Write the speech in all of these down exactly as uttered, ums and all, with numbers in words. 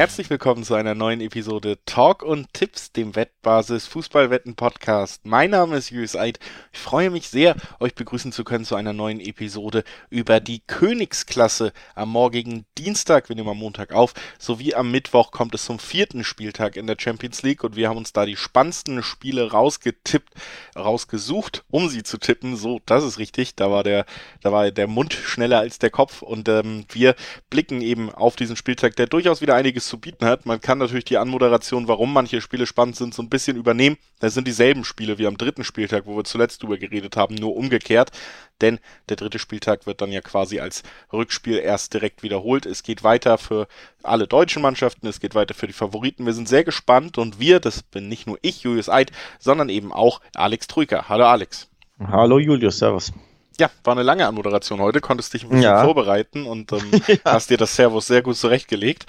Herzlich willkommen zu einer neuen Episode Talk und Tipps, dem Wettbasis Fußballwetten-Podcast. Mein Name ist Julius Eid. Ich freue mich sehr, euch begrüßen zu können zu einer neuen Episode über die Königsklasse am morgigen Dienstag. Wir nehmen am Montag auf, sowie am Mittwoch kommt es zum vierten Spieltag in der Champions League und wir haben uns da die spannendsten Spiele rausgetippt, rausgesucht, um sie zu tippen. So, das ist richtig. Da war der, da war der Mund schneller als der Kopf und ähm, wir blicken eben auf diesen Spieltag, der durchaus wieder einiges zu bieten hat. Man kann natürlich die Anmoderation, warum manche Spiele spannend sind, so ein bisschen übernehmen. Das sind dieselben Spiele wie am dritten Spieltag, wo wir zuletzt drüber geredet haben, nur umgekehrt. Denn der dritte Spieltag wird dann ja quasi als Rückspiel erst direkt wiederholt. Es geht weiter für alle deutschen Mannschaften, es geht weiter für die Favoriten. Wir sind sehr gespannt und wir, das bin nicht nur ich, Julius Eid, sondern eben auch Alex Trüker. Hallo Alex. Hallo Julius, servus. Ja, war eine lange Anmoderation heute, konntest dich ein bisschen Ja. vorbereiten und ähm, Ja. hast dir das Servus sehr gut zurechtgelegt.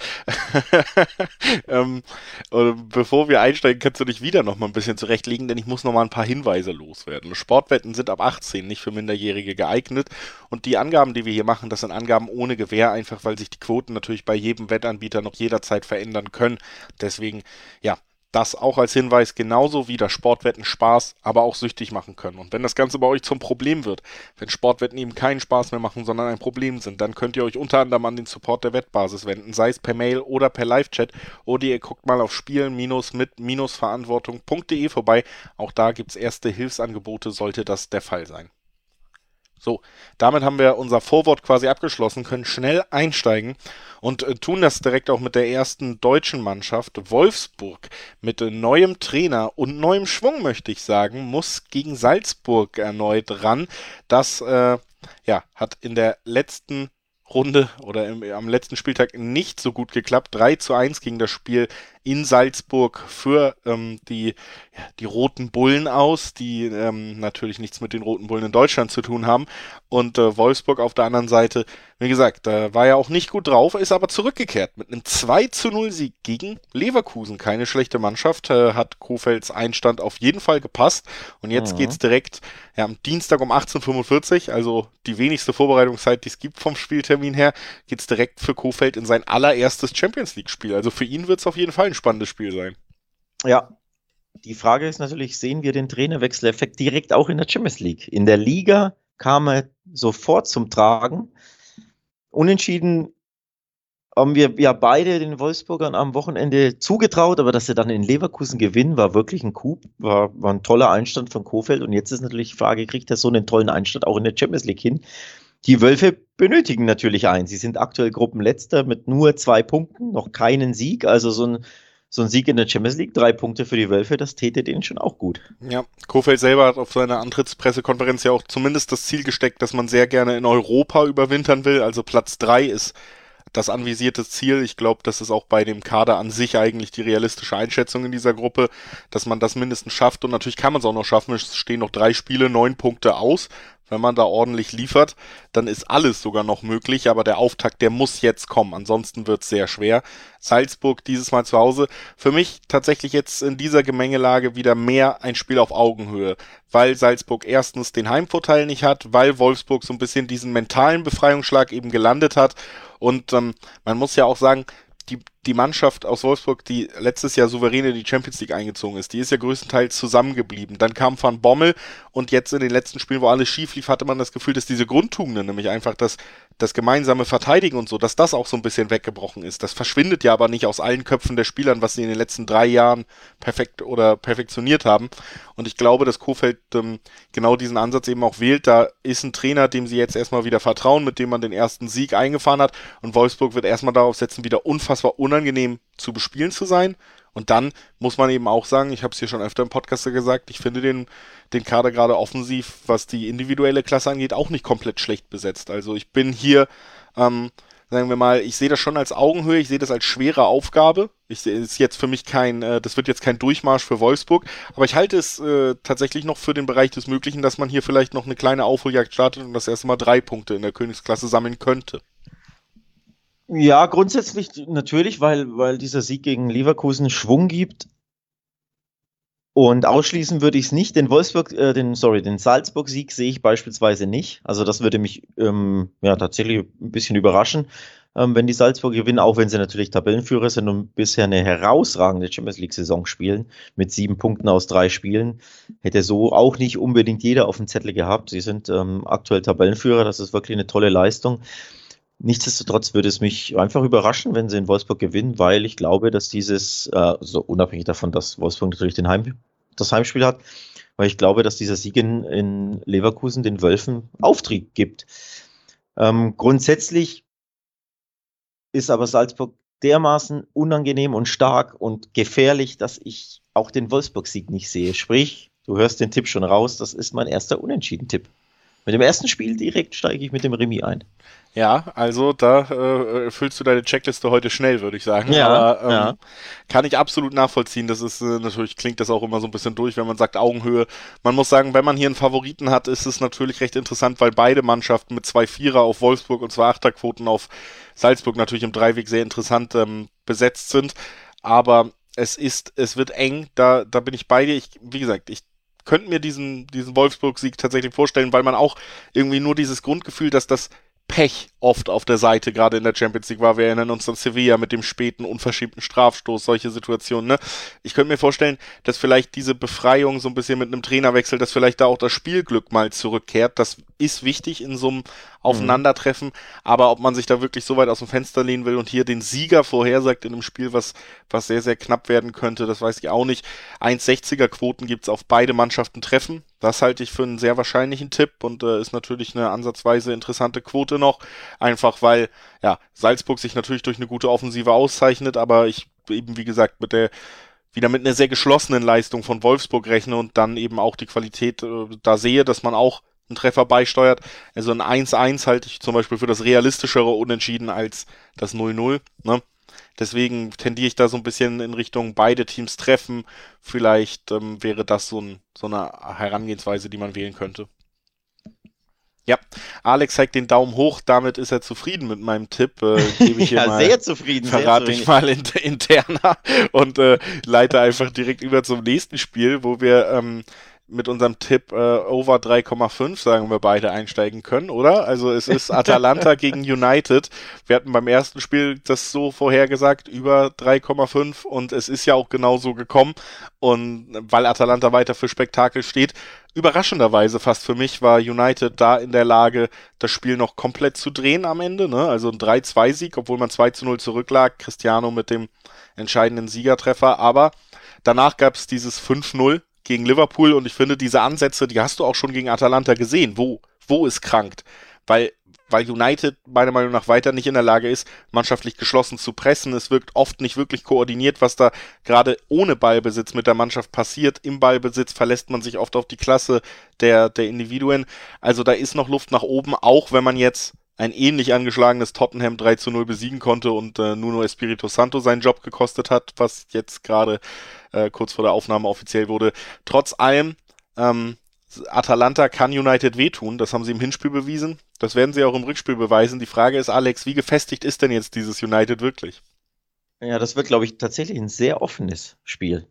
ähm, und bevor wir einsteigen, kannst du dich wieder noch mal ein bisschen zurechtlegen, denn ich muss noch mal ein paar Hinweise loswerden. Sportwetten sind ab achtzehn nicht für Minderjährige geeignet und die Angaben, die wir hier machen, das sind Angaben ohne Gewähr, einfach weil sich die Quoten natürlich bei jedem Wettanbieter noch jederzeit verändern können. Deswegen, ja, das auch als Hinweis, genauso wie das Sportwetten Spaß, aber auch süchtig machen können. Und wenn das Ganze bei euch zum Problem wird, wenn Sportwetten eben keinen Spaß mehr machen, sondern ein Problem sind, dann könnt ihr euch unter anderem an den Support der Wettbasis wenden, sei es per Mail oder per Live-Chat, oder ihr guckt mal auf spielen-mit-verantwortung punkt de vorbei. Auch da gibt es erste Hilfsangebote, sollte das der Fall sein. So, damit haben wir unser Vorwort quasi abgeschlossen, können schnell einsteigen und äh, tun das direkt auch mit der ersten deutschen Mannschaft. Wolfsburg mit äh, neuem Trainer und neuem Schwung, möchte ich sagen, muss gegen Salzburg erneut ran. Das äh, ja, hat in der letzten Runde oder im, am letzten Spieltag nicht so gut geklappt. drei zu eins ging das Spiel in Salzburg für ähm, die, ja, die Roten Bullen aus, die ähm, natürlich nichts mit den Roten Bullen in Deutschland zu tun haben. Und äh, Wolfsburg auf der anderen Seite, wie gesagt, da war ja auch nicht gut drauf, ist aber zurückgekehrt mit einem zwei zu null Sieg gegen Leverkusen. Keine schlechte Mannschaft, äh, hat Kofelds Einstand auf jeden Fall gepasst. Und jetzt Mhm. geht's direkt ja, am Dienstag um achtzehn Uhr fünfundvierzig, also die wenigste Vorbereitungszeit, die es gibt vom Spieltermin her, geht's direkt für Kofeld in sein allererstes Champions League-Spiel. Also für ihn wird es auf jeden Fall ein spannendes Spiel sein. Ja, die Frage ist natürlich, sehen wir den Trainerwechseleffekt direkt auch in der Champions League? In der Liga kam er sofort zum Tragen. Unentschieden haben wir ja beide den Wolfsburgern am Wochenende zugetraut, aber dass sie dann in Leverkusen gewinnen, war wirklich ein Coup, war, war ein toller Einstand von Kofeld. Und jetzt ist natürlich die Frage, kriegt er so einen tollen Einstand auch in der Champions League hin? Die Wölfe benötigen natürlich einen. Sie sind aktuell Gruppenletzter mit nur zwei Punkten, noch keinen Sieg. Also so ein, so ein Sieg in der Champions League, drei Punkte für die Wölfe, das täte denen schon auch gut. Ja, Kofeld selber hat auf seiner Antrittspressekonferenz ja auch zumindest das Ziel gesteckt, dass man sehr gerne in Europa überwintern will. Also Platz drei ist das anvisierte Ziel. Ich glaube, das ist auch bei dem Kader an sich eigentlich die realistische Einschätzung in dieser Gruppe, dass man das mindestens schafft. Und natürlich kann man es auch noch schaffen. Es stehen noch drei Spiele, neun Punkte aus. Wenn man da ordentlich liefert, dann ist alles sogar noch möglich, aber der Auftakt, der muss jetzt kommen, ansonsten wird es sehr schwer. Salzburg dieses Mal zu Hause, für mich tatsächlich jetzt in dieser Gemengelage wieder mehr ein Spiel auf Augenhöhe, weil Salzburg erstens den Heimvorteil nicht hat, weil Wolfsburg so ein bisschen diesen mentalen Befreiungsschlag eben gelandet hat und ähm, man muss ja auch sagen, Die, die Mannschaft aus Wolfsburg, die letztes Jahr souverän in die Champions League eingezogen ist, die ist ja größtenteils zusammengeblieben. Dann kam Van Bommel und jetzt in den letzten Spielen, wo alles schief lief, hatte man das Gefühl, dass diese Grundtugenden, nämlich einfach das, das gemeinsame Verteidigen und so, dass das auch so ein bisschen weggebrochen ist. Das verschwindet ja aber nicht aus allen Köpfen der Spielern, was sie in den letzten drei Jahren perfekt oder perfektioniert haben. Und ich glaube, dass Kofeld ähm, genau diesen Ansatz eben auch wählt. Da ist ein Trainer, dem sie jetzt erstmal wieder vertrauen, mit dem man den ersten Sieg eingefahren hat. Und Wolfsburg wird erstmal darauf setzen, wieder unfassbar unangenehm zu bespielen zu sein. Und dann muss man eben auch sagen, ich habe es hier schon öfter im Podcast gesagt, ich finde den, den Kader gerade offensiv, was die individuelle Klasse angeht, auch nicht komplett schlecht besetzt. Also ich bin hier, ähm, sagen wir mal, ich sehe das schon als Augenhöhe, ich sehe das als schwere Aufgabe. Ich sehe es jetzt für mich kein, äh, das wird jetzt kein Durchmarsch für Wolfsburg, aber ich halte es äh, tatsächlich noch für den Bereich des Möglichen, dass man hier vielleicht noch eine kleine Aufholjagd startet und das erste Mal drei Punkte in der Königsklasse sammeln könnte. Ja, grundsätzlich natürlich, weil, weil dieser Sieg gegen Leverkusen Schwung gibt. Und ausschließen würde ich es nicht. Den Wolfsburg, äh, den, sorry, den Salzburg-Sieg sehe ich beispielsweise nicht. Also das würde mich ähm, ja tatsächlich ein bisschen überraschen. ähm, wenn die Salzburger gewinnen, auch wenn sie natürlich Tabellenführer sind und bisher eine herausragende Champions-League-Saison spielen, mit sieben Punkten aus drei Spielen. Hätte so auch nicht unbedingt jeder auf dem Zettel gehabt. Sie sind ähm, aktuell Tabellenführer, das ist wirklich eine tolle Leistung. Nichtsdestotrotz würde es mich einfach überraschen, wenn sie in Wolfsburg gewinnen, weil ich glaube, dass dieses, äh, so unabhängig davon, dass Wolfsburg natürlich den Heim, das Heimspiel hat, weil ich glaube, dass dieser Sieg in, in Leverkusen den Wölfen Auftrieb gibt. Ähm, grundsätzlich ist aber Salzburg dermaßen unangenehm und stark und gefährlich, dass ich auch den Wolfsburg-Sieg nicht sehe. Sprich, du hörst den Tipp schon raus, das ist mein erster Unentschieden-Tipp. Mit dem ersten Spiel direkt steige ich mit dem Remis ein. Ja, also da äh, füllst du deine Checkliste heute schnell, würde ich sagen. Ja, Aber ähm, ja. kann ich absolut nachvollziehen. Das ist äh, natürlich klingt das auch immer so ein bisschen durch, wenn man sagt Augenhöhe. Man muss sagen, wenn man hier einen Favoriten hat, ist es natürlich recht interessant, weil beide Mannschaften mit zwei Vierer auf Wolfsburg und zwei Achterquoten auf Salzburg natürlich im Dreiweg sehr interessant ähm, besetzt sind. Aber es ist, es wird eng. Da, da bin ich bei dir. Ich, wie gesagt, ich könnte mir diesen, diesen Wolfsburg-Sieg tatsächlich vorstellen, weil man auch irgendwie nur dieses Grundgefühl, dass das Pech oft auf der Seite, gerade in der Champions League war. Wir erinnern uns an Sevilla mit dem späten, unverschiebten Strafstoß, solche Situationen. Ne? Ich könnte mir vorstellen, dass vielleicht diese Befreiung so ein bisschen mit einem Trainerwechsel, dass vielleicht da auch das Spielglück mal zurückkehrt. Das ist wichtig in so einem Aufeinandertreffen, aber ob man sich da wirklich so weit aus dem Fenster lehnen will und hier den Sieger vorhersagt in einem Spiel, was, was sehr, sehr knapp werden könnte, das weiß ich auch nicht. eins Komma sechziger Quoten gibt es auf beide Mannschaften treffen. Das halte ich für einen sehr wahrscheinlichen Tipp und äh, ist natürlich eine ansatzweise interessante Quote noch. Einfach weil, ja, Salzburg sich natürlich durch eine gute Offensive auszeichnet, aber ich eben, wie gesagt, mit der wieder mit einer sehr geschlossenen Leistung von Wolfsburg rechne und dann eben auch die Qualität äh, da sehe, dass man auch einen Treffer beisteuert. Also ein eins eins halte ich zum Beispiel für das realistischere Unentschieden als das null null. Ne? Deswegen tendiere ich da so ein bisschen in Richtung beide Teams treffen. Vielleicht ähm, wäre das so, ein, so eine Herangehensweise, die man wählen könnte. Ja, Alex zeigt den Daumen hoch, damit ist er zufrieden mit meinem Tipp. Äh, gebe ich hier ja, mal, sehr zufrieden. verrate sehr ich mal in, interner und äh, leite einfach direkt über zum nächsten Spiel, wo wir ähm, mit unserem Tipp äh, over drei Komma fünf, sagen wir beide, einsteigen können, oder? Also es ist Atalanta gegen United. Wir hatten beim ersten Spiel das so vorhergesagt, über drei Komma fünf und es ist ja auch genau so gekommen und weil Atalanta weiter für Spektakel steht, überraschenderweise fast für mich war United da in der Lage, das Spiel noch komplett zu drehen am Ende, ne? Also ein drei zwei Sieg, obwohl man zwei zu null zurücklag, Cristiano mit dem entscheidenden Siegertreffer, aber danach gab es dieses fünf null gegen Liverpool und ich finde, diese Ansätze, die hast du auch schon gegen Atalanta gesehen, wo, wo es krankt, weil, weil United meiner Meinung nach weiter nicht in der Lage ist, mannschaftlich geschlossen zu pressen. Es wirkt oft nicht wirklich koordiniert, was da gerade ohne Ballbesitz mit der Mannschaft passiert. Im Ballbesitz verlässt man sich oft auf die Klasse der, der Individuen. Also da ist noch Luft nach oben, auch wenn man jetzt ein ähnlich angeschlagenes Tottenham drei zu null besiegen konnte und äh, Nuno Espirito Santo seinen Job gekostet hat, was jetzt gerade äh, kurz vor der Aufnahme offiziell wurde. Trotz allem, ähm, Atalanta kann United wehtun, das haben sie im Hinspiel bewiesen, das werden sie auch im Rückspiel beweisen. Die Frage ist, Alex, wie gefestigt ist denn jetzt dieses United wirklich? Ja, das wird, glaube ich, tatsächlich ein sehr offenes Spiel.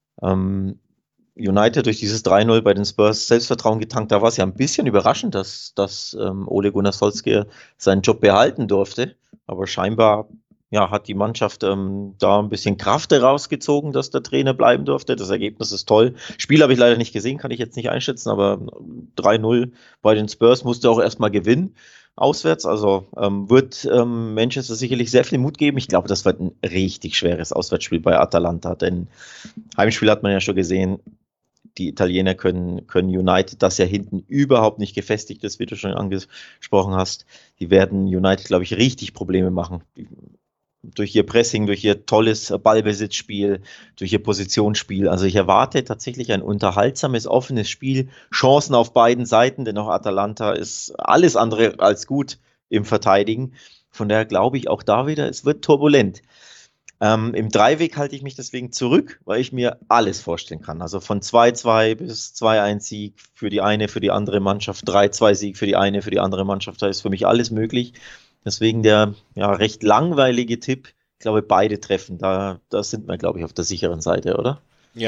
Ähm, United durch dieses drei null bei den Spurs Selbstvertrauen getankt. Da war es ja ein bisschen überraschend, dass, dass ähm, Ole Gunnar Solskjaer seinen Job behalten durfte. Aber scheinbar ja, hat die Mannschaft ähm, da ein bisschen Kraft herausgezogen, dass der Trainer bleiben durfte. Das Ergebnis ist toll. Spiel habe ich leider nicht gesehen, kann ich jetzt nicht einschätzen, aber drei null bei den Spurs musste auch erstmal gewinnen. Auswärts, also ähm, wird ähm, Manchester sicherlich sehr viel Mut geben. Ich glaube, das wird ein richtig schweres Auswärtsspiel bei Atalanta, denn Heimspiel hat man ja schon gesehen, die Italiener können, können United, das ja hinten überhaupt nicht gefestigt ist, wie du schon angesprochen hast. Die werden United, glaube ich, richtig Probleme machen. Durch ihr Pressing, durch ihr tolles Ballbesitzspiel, durch ihr Positionsspiel. Also ich erwarte tatsächlich ein unterhaltsames, offenes Spiel. Chancen auf beiden Seiten, denn auch Atalanta ist alles andere als gut im Verteidigen. Von daher glaube ich auch da wieder, es wird turbulent. Ähm, Im Dreiweg halte ich mich deswegen zurück, weil ich mir alles vorstellen kann. Also von zwei zwei bis zwei eins Sieg für die eine, für die andere Mannschaft, drei zwei Sieg für die eine, für die andere Mannschaft. Da ist für mich alles möglich. Deswegen der ja, recht langweilige Tipp. Ich glaube, beide treffen. Da, da sind wir, glaube ich, auf der sicheren Seite, oder? Ja,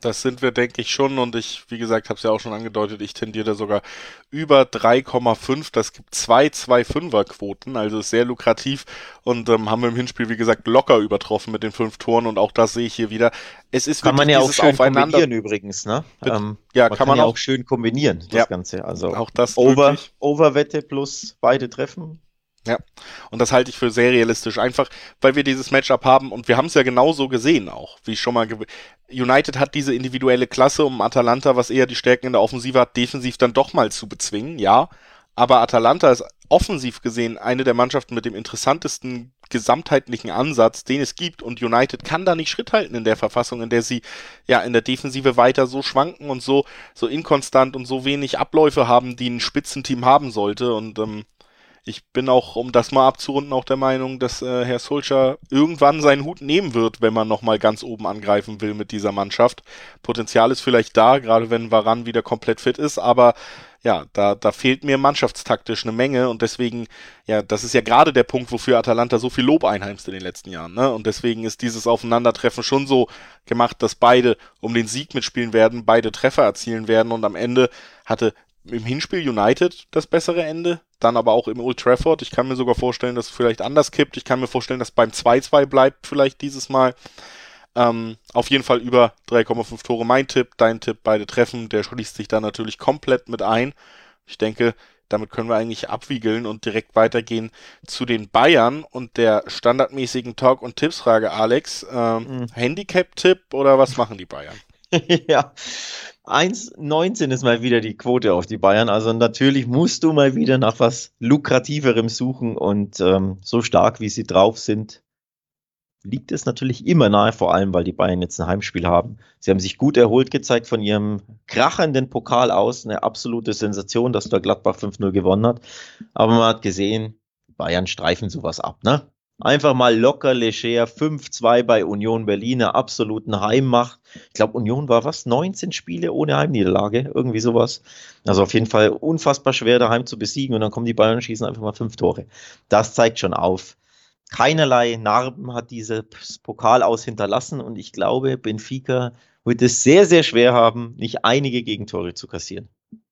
Das sind wir, denke ich, schon und ich, wie gesagt, habe es ja auch schon angedeutet, ich tendiere da sogar über drei Komma fünf. Das gibt zwei zwei Komma fünfer Quoten, also ist sehr lukrativ und ähm, haben wir im Hinspiel, wie gesagt, locker übertroffen mit den fünf Toren und auch das sehe ich hier wieder. Es ist Kann man wirklich ja auch dieses schön Aufeinander. kombinieren übrigens, ne? Bitte? Ähm, Ja, man kann kann man ja auch. auch schön kombinieren, das Ja, Ganze. Also auch das Over, möglich. Overwette plus beide treffen. Ja, und das halte ich für sehr realistisch, einfach weil wir dieses Matchup haben und wir haben es ja genauso gesehen auch, wie schon mal. Ge United hat diese individuelle Klasse, um Atalanta, was eher die Stärken in der Offensive hat, defensiv dann doch mal zu bezwingen, ja. Aber Atalanta ist offensiv gesehen eine der Mannschaften mit dem interessantesten gesamtheitlichen Ansatz, den es gibt und United kann da nicht Schritt halten in der Verfassung, in der sie ja in der Defensive weiter so schwanken und so, so inkonstant und so wenig Abläufe haben, die ein Spitzenteam haben sollte und ähm, ich bin auch, um das mal abzurunden, auch der Meinung, dass äh, Herr Solskjaer irgendwann seinen Hut nehmen wird, wenn man nochmal ganz oben angreifen will mit dieser Mannschaft. Potenzial ist vielleicht da, gerade wenn Varane wieder komplett fit ist, aber ja, da, da fehlt mir mannschaftstaktisch eine Menge und deswegen, ja, das ist ja gerade der Punkt, wofür Atalanta so viel Lob einheimst in den letzten Jahren, ne? Und deswegen ist dieses Aufeinandertreffen schon so gemacht, dass beide um den Sieg mitspielen werden, beide Treffer erzielen werden und am Ende hatte im Hinspiel United das bessere Ende, dann aber auch im Old Trafford. Ich kann mir sogar vorstellen, dass es vielleicht anders kippt. Ich kann mir vorstellen, dass beim zwei zwei bleibt vielleicht dieses Mal. Ähm, auf jeden Fall über drei Komma fünf Tore mein Tipp, dein Tipp, beide treffen. Der schließt sich da natürlich komplett mit ein. Ich denke, damit können wir eigentlich abwiegeln und direkt weitergehen zu den Bayern und der standardmäßigen Talk- und Tippsfrage, Alex. Ähm, Mhm. Handicap-Tipp oder was machen die Bayern? Ja, eins Komma neunzehn ist mal wieder die Quote auf die Bayern. Also natürlich musst du mal wieder nach was Lukrativerem suchen und ähm, so stark, wie sie drauf sind, liegt es natürlich immer nahe, vor allem, weil die Bayern jetzt ein Heimspiel haben. Sie haben sich gut erholt gezeigt von ihrem krachenden Pokal aus. Eine absolute Sensation, dass da Gladbach fünf null gewonnen hat. Aber man hat gesehen, Bayern streifen sowas ab, ne? Einfach mal locker, leger, fünf zwei bei Union Berlin, eine absoluten Heimmacht. Ich glaube, Union war was, neunzehn Spiele ohne Heimniederlage, irgendwie sowas. Also auf jeden Fall unfassbar schwer daheim zu besiegen und dann kommen die Bayern und schießen einfach mal fünf Tore. Das zeigt schon auf. Keinerlei Narben hat dieses Pokal aus hinterlassen und ich glaube, Benfica wird es sehr, sehr schwer haben, nicht einige Gegentore zu kassieren.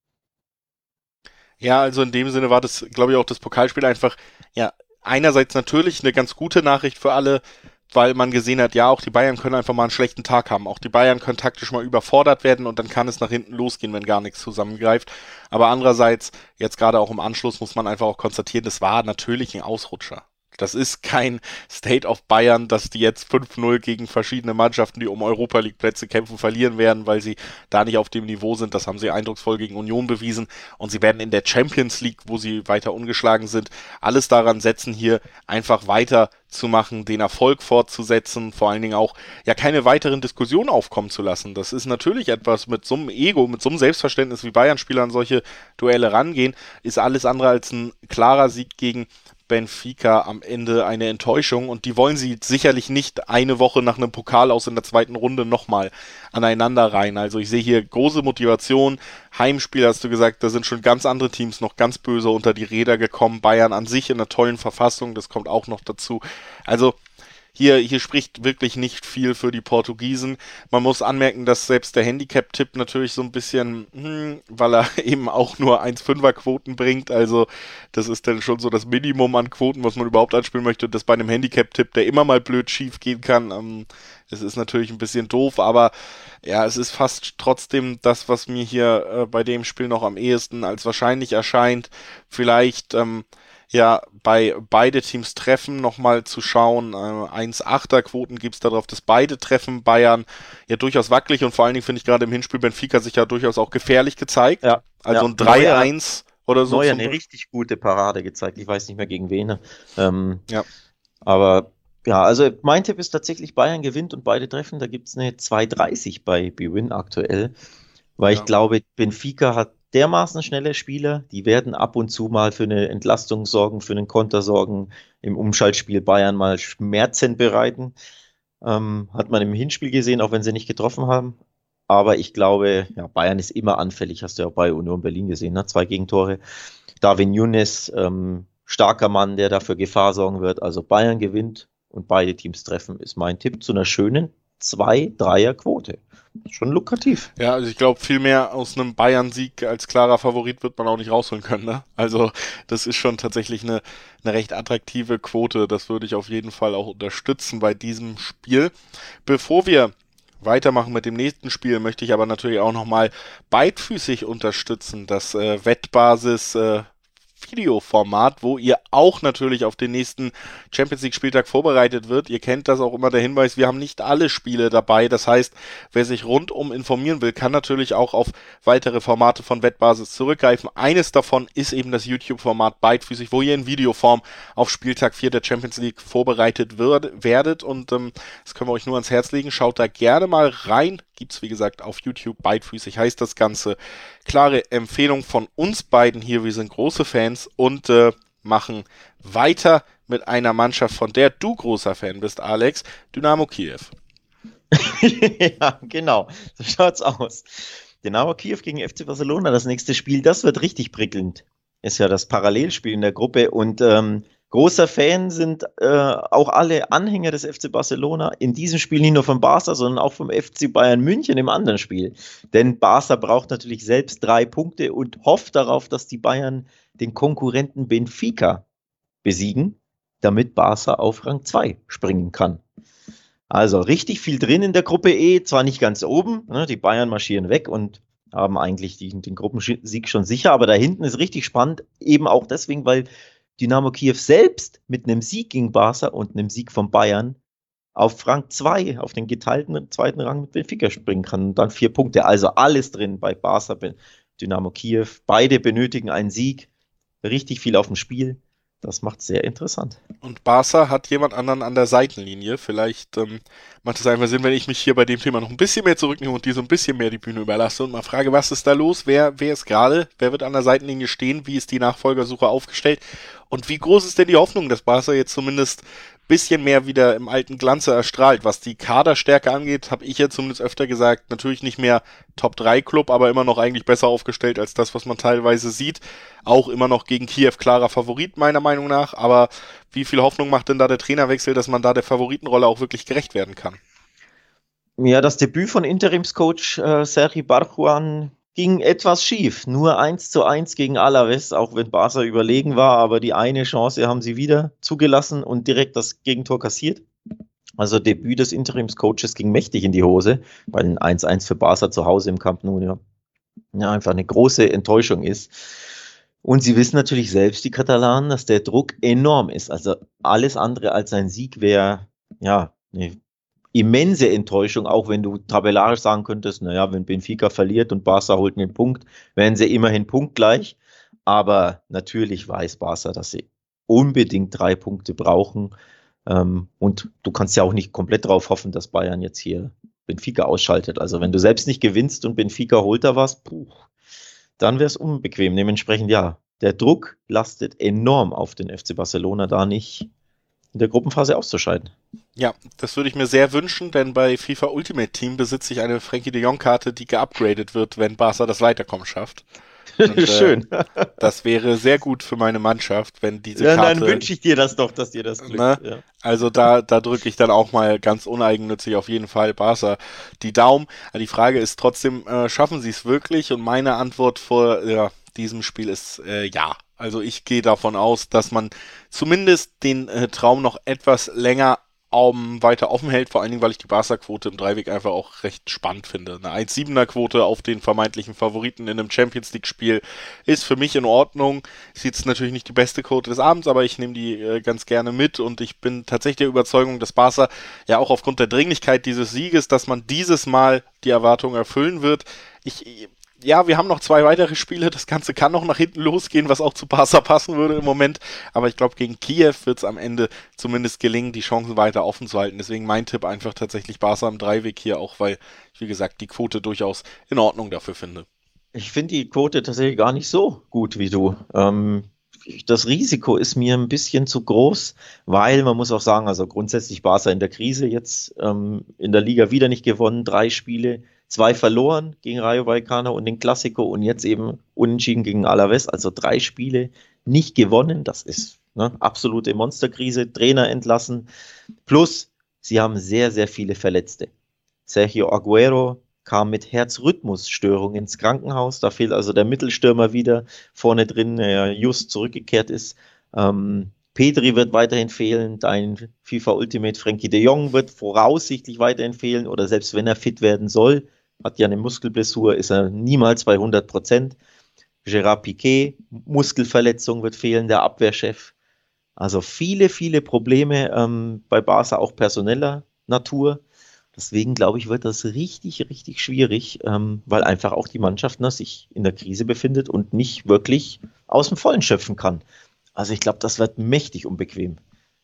Ja, also in dem Sinne war das, glaube ich, auch das Pokalspiel einfach, ja, einerseits natürlich eine ganz gute Nachricht für alle, weil man gesehen hat, ja, auch die Bayern können einfach mal einen schlechten Tag haben. Auch die Bayern können taktisch mal überfordert werden und dann kann es nach hinten losgehen, wenn gar nichts zusammengreift. Aber andererseits, jetzt gerade auch im Anschluss muss man einfach auch konstatieren, das war natürlich ein Ausrutscher. Das ist kein State of Bayern, dass die jetzt fünf null gegen verschiedene Mannschaften, die um Europa League Plätze kämpfen, verlieren werden, weil sie da nicht auf dem Niveau sind. Das haben sie eindrucksvoll gegen Union bewiesen. Und sie werden in der Champions League, wo sie weiter ungeschlagen sind, alles daran setzen, hier einfach weiter zu machen, den Erfolg fortzusetzen, vor allen Dingen auch ja keine weiteren Diskussionen aufkommen zu lassen. Das ist natürlich etwas mit so einem Ego, mit so einem Selbstverständnis, wie Bayern-Spieler an solche Duelle rangehen, ist alles andere als ein klarer Sieg gegen Benfica am Ende eine Enttäuschung und die wollen sie sicherlich nicht eine Woche nach einem Pokal aus in der zweiten Runde nochmal aneinander rein. Also ich sehe hier große Motivation. Heimspiel hast du gesagt, da sind schon ganz andere Teams noch ganz böse unter die Räder gekommen. Bayern an sich in einer tollen Verfassung, das kommt auch noch dazu. Also Hier, hier spricht wirklich nicht viel für die Portugiesen. Man muss anmerken, dass selbst der Handicap-Tipp natürlich so ein bisschen, hm, weil er eben auch nur eins Komma fünfer Quoten bringt, also das ist dann schon so das Minimum an Quoten, was man überhaupt anspielen möchte, das bei einem Handicap-Tipp, der immer mal blöd schief gehen kann, ähm, das ist natürlich ein bisschen doof, aber ja, es ist fast trotzdem das, was mir hier äh, bei dem Spiel noch am ehesten als wahrscheinlich erscheint. Vielleicht, ähm, ja, bei beide Teams treffen nochmal zu schauen. Äh, eins Komma achter Quoten gibt es darauf, dass beide treffen. Bayern ja durchaus wackelig und vor allen Dingen finde ich gerade im Hinspiel Benfica sich ja durchaus auch gefährlich gezeigt. Ja, Also ja. ein drei eins oder so. Neuer zum eine Beispiel. richtig gute Parade gezeigt. Ich weiß nicht mehr gegen wen. Ähm, Ja. Aber ja, also mein Tipp ist tatsächlich, Bayern gewinnt und beide treffen. Da gibt es eine zwei dreißig bei BWin aktuell. Weil Ja. ich glaube, Benfica hat dermaßen schnelle Spieler, die werden ab und zu mal für eine Entlastung sorgen, für einen Konter sorgen, im Umschaltspiel Bayern mal Schmerzen bereiten. Ähm, hat man im Hinspiel gesehen, auch wenn sie nicht getroffen haben. Aber ich glaube, ja, Bayern ist immer anfällig, hast du ja auch bei Union Berlin gesehen, ne? Zwei Gegentore. Darwin Núñez, ähm, starker Mann, der dafür Gefahr sorgen wird. Also Bayern gewinnt und beide Teams treffen, ist mein Tipp zu einer schönen zwei Dreier-Quote. Schon lukrativ. Ja, also ich glaube, viel mehr aus einem Bayern-Sieg als klarer Favorit wird man auch nicht rausholen können. Ne? Also das ist schon tatsächlich eine, eine recht attraktive Quote. Das würde ich auf jeden Fall auch unterstützen bei diesem Spiel. Bevor wir weitermachen mit dem nächsten Spiel, möchte ich aber natürlich auch nochmal beidfüßig unterstützen. Das äh, Wettbasis äh, Videoformat, wo ihr auch natürlich auf den nächsten Champions League Spieltag vorbereitet wird. Ihr kennt das auch immer, der Hinweis, wir haben nicht alle Spiele dabei. Das heißt, wer sich rundum informieren will, kann natürlich auch auf weitere Formate von Wettbasis zurückgreifen. Eines davon ist eben das YouTube-Format beidfüßig, wo ihr in Videoform auf Spieltag vier der Champions League vorbereitet wird, werdet. Und ähm, das können wir euch nur ans Herz legen. Schaut da gerne mal rein. Gibt's, wie gesagt, auf YouTube beidfüßig, heißt das Ganze. Klare Empfehlung von uns beiden hier. Wir sind große Fans und äh, machen weiter mit einer Mannschaft, von der du großer Fan bist, Alex. Dynamo Kiew. Ja, genau. So schaut's aus. Dynamo Kiew gegen F C Barcelona, das nächste Spiel, das wird richtig prickelnd. Ist ja das Parallelspiel in der Gruppe und ähm, großer Fan sind äh, auch alle Anhänger des F C Barcelona, in diesem Spiel nicht nur vom Barca, sondern auch vom F C Bayern München im anderen Spiel. Denn Barca braucht natürlich selbst drei Punkte und hofft darauf, dass die Bayern den Konkurrenten Benfica besiegen, damit Barca auf Rang zwei springen kann. Also richtig viel drin in der Gruppe E, zwar nicht ganz oben, ne, die Bayern marschieren weg und haben eigentlich die, den Gruppensieg schon sicher, aber da hinten ist richtig spannend, eben auch deswegen, weil Dynamo Kiew selbst mit einem Sieg gegen Barca und einem Sieg von Bayern auf Rang zwei, auf den geteilten zweiten Rang mit Benfica springen kann und dann vier Punkte. Also alles drin bei Barca, Dynamo Kiew. Beide benötigen einen Sieg, richtig viel auf dem Spiel. Das macht sehr interessant. Und Barca hat jemand anderen an der Seitenlinie. Vielleicht ähm, macht es einfach Sinn, wenn ich mich hier bei dem Thema noch ein bisschen mehr zurücknehme und dir so ein bisschen mehr die Bühne überlasse und mal frage, was ist da los? Wer, wer ist gerade? Wer wird an der Seitenlinie stehen? Wie ist die Nachfolgersuche aufgestellt? Und wie groß ist denn die Hoffnung, dass Barca jetzt zumindest ein bisschen mehr wieder im alten Glanze erstrahlt? Was die Kaderstärke angeht, habe ich ja zumindest öfter gesagt, natürlich nicht mehr Top drei Club, aber immer noch eigentlich besser aufgestellt als das, was man teilweise sieht. Auch immer noch gegen Kiew klarer Favorit, meiner Meinung nach. Aber wie viel Hoffnung macht denn da der Trainerwechsel, dass man da der Favoritenrolle auch wirklich gerecht werden kann? Ja, das Debüt von Interimscoach äh, Sergi Barjuan ging etwas schief. Nur eins zu eins gegen Alaves, auch wenn Barca überlegen war, aber die eine Chance haben sie wieder zugelassen und direkt das Gegentor kassiert. Also Debüt des Interimscoaches ging mächtig in die Hose, weil ein eins eins für Barca zu Hause im Camp Nou ja, ja einfach eine große Enttäuschung ist. Und sie wissen natürlich selbst, die Katalanen, dass der Druck enorm ist. Also alles andere als ein Sieg wäre ja eine immense Enttäuschung, auch wenn du tabellarisch sagen könntest, naja, wenn Benfica verliert und Barca holt einen Punkt, wären sie immerhin punktgleich. Aber natürlich weiß Barca, dass sie unbedingt drei Punkte brauchen. Ähm, und du kannst ja auch nicht komplett darauf hoffen, dass Bayern jetzt hier Benfica ausschaltet. Also wenn du selbst nicht gewinnst und Benfica holt da was, puh, dann wäre es unbequem. Dementsprechend, ja, der Druck lastet enorm auf den F C Barcelona, da nicht in der Gruppenphase auszuscheiden. Ja, das würde ich mir sehr wünschen, denn bei FIFA Ultimate Team besitze ich eine Frankie de Jong-Karte, die geupgradet wird, wenn Barca das Weiterkommen schafft. Und, äh, Schön. Das wäre sehr gut für meine Mannschaft, wenn diese ja, Karte... Dann wünsche ich dir das doch, dass dir das glückt. Ne? Ja. Also da, da drücke ich dann auch mal ganz uneigennützig auf jeden Fall Barca die Daumen. Die Frage ist trotzdem, äh, schaffen sie es wirklich? Und meine Antwort vor ja, diesem Spiel ist äh, ja. Also ich gehe davon aus, dass man zumindest den äh, Traum noch etwas länger um, weiter offen hält, vor allen Dingen, weil ich die Barca-Quote im Dreiweg einfach auch recht spannend finde. Eine eins Komma siebener Quote auf den vermeintlichen Favoriten in einem Champions-League-Spiel ist für mich in Ordnung. Ist jetzt natürlich nicht die beste Quote des Abends, aber ich nehme die äh, ganz gerne mit und ich bin tatsächlich der Überzeugung, dass Barca ja auch aufgrund der Dringlichkeit dieses Sieges, dass man dieses Mal die Erwartungen erfüllen wird. Ich Ja, wir haben noch zwei weitere Spiele, das Ganze kann noch nach hinten losgehen, was auch zu Barca passen würde im Moment, aber ich glaube, gegen Kiew wird es am Ende zumindest gelingen, die Chancen weiter offen zu halten. Deswegen mein Tipp einfach tatsächlich Barca im Dreiweg hier, auch weil ich, wie gesagt, die Quote durchaus in Ordnung dafür finde. Ich finde die Quote tatsächlich gar nicht so gut wie du. Ähm, das Risiko ist mir ein bisschen zu groß, weil man muss auch sagen, also grundsätzlich Barca in der Krise jetzt ähm, in der Liga wieder nicht gewonnen, drei Spiele, zwei verloren gegen Rayo Vallecano und den Clásico und jetzt eben unentschieden gegen Alaves, also drei Spiele nicht gewonnen, das ist ne, absolute Monsterkrise, Trainer entlassen, plus sie haben sehr, sehr viele Verletzte. Sergio Aguero kam mit Herzrhythmusstörung ins Krankenhaus. Da fehlt also der Mittelstürmer wieder vorne drin, der just zurückgekehrt ist. Ähm, Pedri wird weiterhin fehlen. Dein FIFA Ultimate Frankie de Jong wird voraussichtlich weiterhin fehlen. Oder selbst wenn er fit werden soll, hat ja eine Muskelblessur, ist er niemals bei hundert Prozent. Gerard Piqué, Muskelverletzung wird fehlen, der Abwehrchef. Also viele, viele Probleme ähm, bei Barca, auch personeller Natur. Deswegen glaube ich, wird das richtig, richtig schwierig, ähm, weil einfach auch die Mannschaft ne, sich in der Krise befindet und nicht wirklich aus dem Vollen schöpfen kann. Also ich glaube, das wird mächtig unbequem.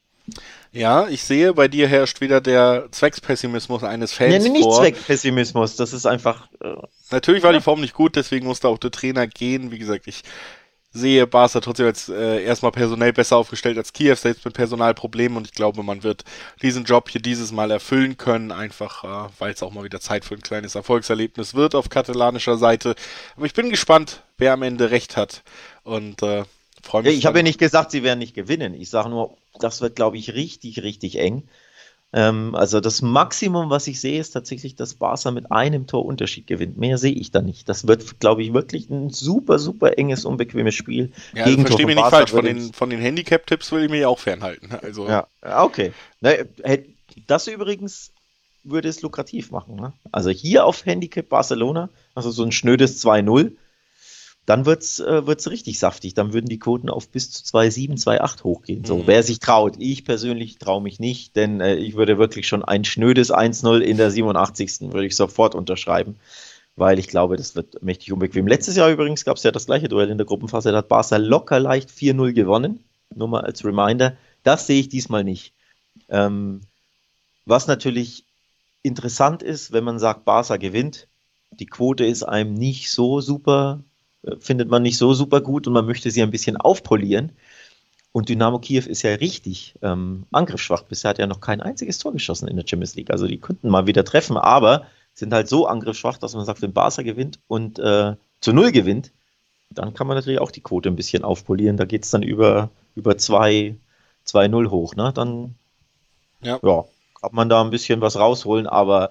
Ja, ich sehe, bei dir herrscht wieder der Zweckspessimismus eines Fans Nee, nee, nicht vor. Zweckpessimismus, das ist einfach... Äh, Natürlich war ja. die Form nicht gut, deswegen musste auch der Trainer gehen. Wie gesagt, ich sehe Barca trotzdem als äh, erstmal personell besser aufgestellt als Kiew, selbst mit Personalproblemen, und ich glaube, man wird diesen Job hier dieses Mal erfüllen können, einfach äh, weil es auch mal wieder Zeit für ein kleines Erfolgserlebnis wird auf katalanischer Seite. Aber ich bin gespannt, wer am Ende recht hat, und äh, freue Ja, mich ich habe ja dann. nicht gesagt, sie werden nicht gewinnen. Ich sage nur, das wird, glaube ich, richtig, richtig eng. Ähm, also das Maximum, was ich sehe, ist tatsächlich, dass Barca mit einem Tor Unterschied gewinnt. Mehr sehe ich da nicht. Das wird, glaube ich, wirklich ein super, super enges, unbequemes Spiel. Ja, also Gegentor versteh von mich nicht Barca falsch, von würde den, ich... von den Handicap-Tipps will ich mich auch fernhalten. Also, Ja, ja, okay. Ne, hätt- das übrigens würde es lukrativ machen. Ne? Also hier auf Handicap Barcelona, also so ein schnödes zwei null, dann wird's, äh, wird's richtig saftig. Dann würden die Quoten auf bis zu zwei Komma sieben, zwei Komma acht hochgehen. So, mh. wer sich traut. Ich persönlich traue mich nicht, denn äh, ich würde wirklich schon ein schnödes eins null in der siebenundachtzigsten würde ich sofort unterschreiben, weil ich glaube, das wird mächtig unbequem. Letztes Jahr übrigens gab es ja das gleiche Duell in der Gruppenphase, da hat Barca locker leicht vier null gewonnen. Nur mal als Reminder. Das sehe ich diesmal nicht. Ähm, was natürlich interessant ist, wenn man sagt, Barca gewinnt, die Quote ist einem nicht so super, äh, findet man nicht so super gut und man möchte sie ein bisschen aufpolieren. Und Dynamo Kiew ist ja richtig ähm, angriffsschwach. Bisher hat er noch kein einziges Tor geschossen in der Champions League. Also die könnten mal wieder treffen, aber sind halt so angriffsschwach, dass man sagt, wenn Barca gewinnt und äh, zu Null gewinnt, dann kann man natürlich auch die Quote ein bisschen aufpolieren. Da geht es dann über, über zwei null hoch. Ne? Dann Ja. ja, kann man da ein bisschen was rausholen, aber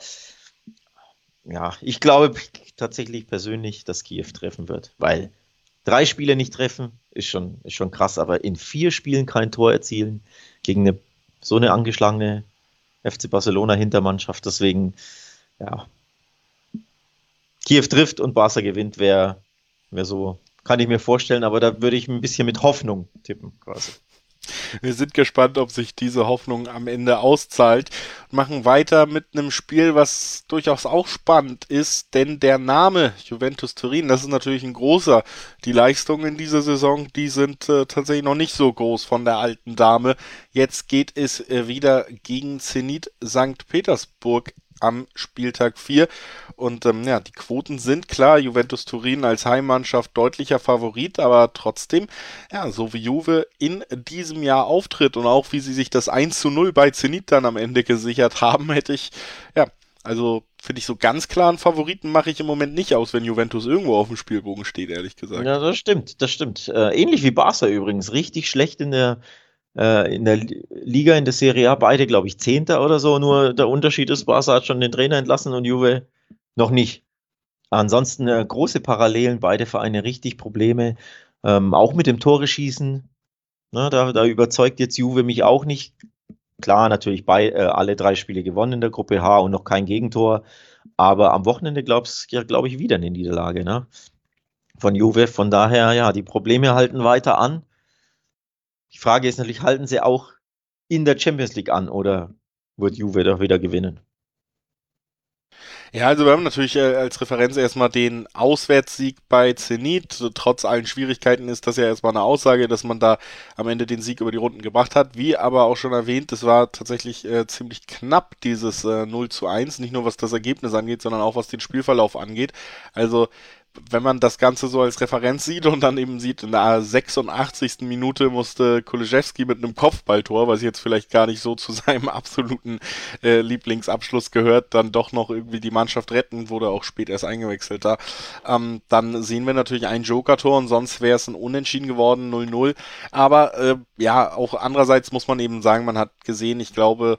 ja, ich glaube tatsächlich persönlich, dass Kiew treffen wird, weil drei Spiele nicht treffen ist schon, ist schon krass, aber in vier Spielen kein Tor erzielen gegen eine, so eine angeschlagene F C Barcelona Hintermannschaft, deswegen, ja, Kiew trifft und Barca gewinnt, wäre wär so, kann ich mir vorstellen, aber da würde ich ein bisschen mit Hoffnung tippen, quasi. Wir sind gespannt, ob sich diese Hoffnung am Ende auszahlt. Machen weiter mit einem Spiel, was durchaus auch spannend ist, denn der Name Juventus Turin, das ist natürlich ein großer. Die Leistungen in dieser Saison, die sind äh, tatsächlich noch nicht so groß von der alten Dame. Jetzt geht es äh, wieder gegen Zenit Sankt Petersburg am Spieltag vier. Und ähm, ja, die Quoten sind klar, Juventus Turin als Heimmannschaft deutlicher Favorit, aber trotzdem, ja, so wie Juve in diesem Jahr auftritt und auch wie sie sich das eins zu null bei Zenit dann am Ende gesichert haben, hätte ich, ja, also finde ich, so ganz klaren Favoriten mache ich im Moment nicht aus, wenn Juventus irgendwo auf dem Spielbogen steht, ehrlich gesagt. Ja, das stimmt, das stimmt. Äh, ähnlich wie Barca übrigens, richtig schlecht in der äh, in der Liga, in der Serie A, beide, glaube ich, Zehnter oder so. Nur der Unterschied ist, Barca hat schon den Trainer entlassen und Juve noch nicht. Ansonsten äh, große Parallelen, beide Vereine richtig Probleme. Ähm, auch mit dem Tore schießen. Ne, da, da überzeugt jetzt Juve mich auch nicht. Klar, natürlich bei, äh, alle drei Spiele gewonnen in der Gruppe H und noch kein Gegentor. Aber am Wochenende glaubst ja, glaube ich, wieder eine Niederlage, ne? Von Juve. Von daher, ja, die Probleme halten weiter an. Die Frage ist natürlich, halten sie auch in der Champions League an oder wird Juve doch wieder gewinnen? Ja, also wir haben natürlich äh, als Referenz erstmal den Auswärtssieg bei Zenit. So, trotz allen Schwierigkeiten ist das ja erstmal eine Aussage, dass man da am Ende den Sieg über die Runden gebracht hat. Wie aber auch schon erwähnt, es war tatsächlich äh, ziemlich knapp, dieses äh, null zu eins. Nicht nur was das Ergebnis angeht, sondern auch was den Spielverlauf angeht. Also wenn man das Ganze so als Referenz sieht und dann eben sieht, in der sechsundachtzigsten Minute musste Kulusewski mit einem Kopfballtor, was jetzt vielleicht gar nicht so zu seinem absoluten äh, Lieblingsabschluss gehört, dann doch noch irgendwie die Mannschaft retten, wurde auch spät erst eingewechselt da. Ähm, dann sehen wir natürlich ein Joker-Tor und sonst wäre es ein Unentschieden geworden, null null. Aber äh, ja, auch andererseits muss man eben sagen, man hat gesehen, ich glaube,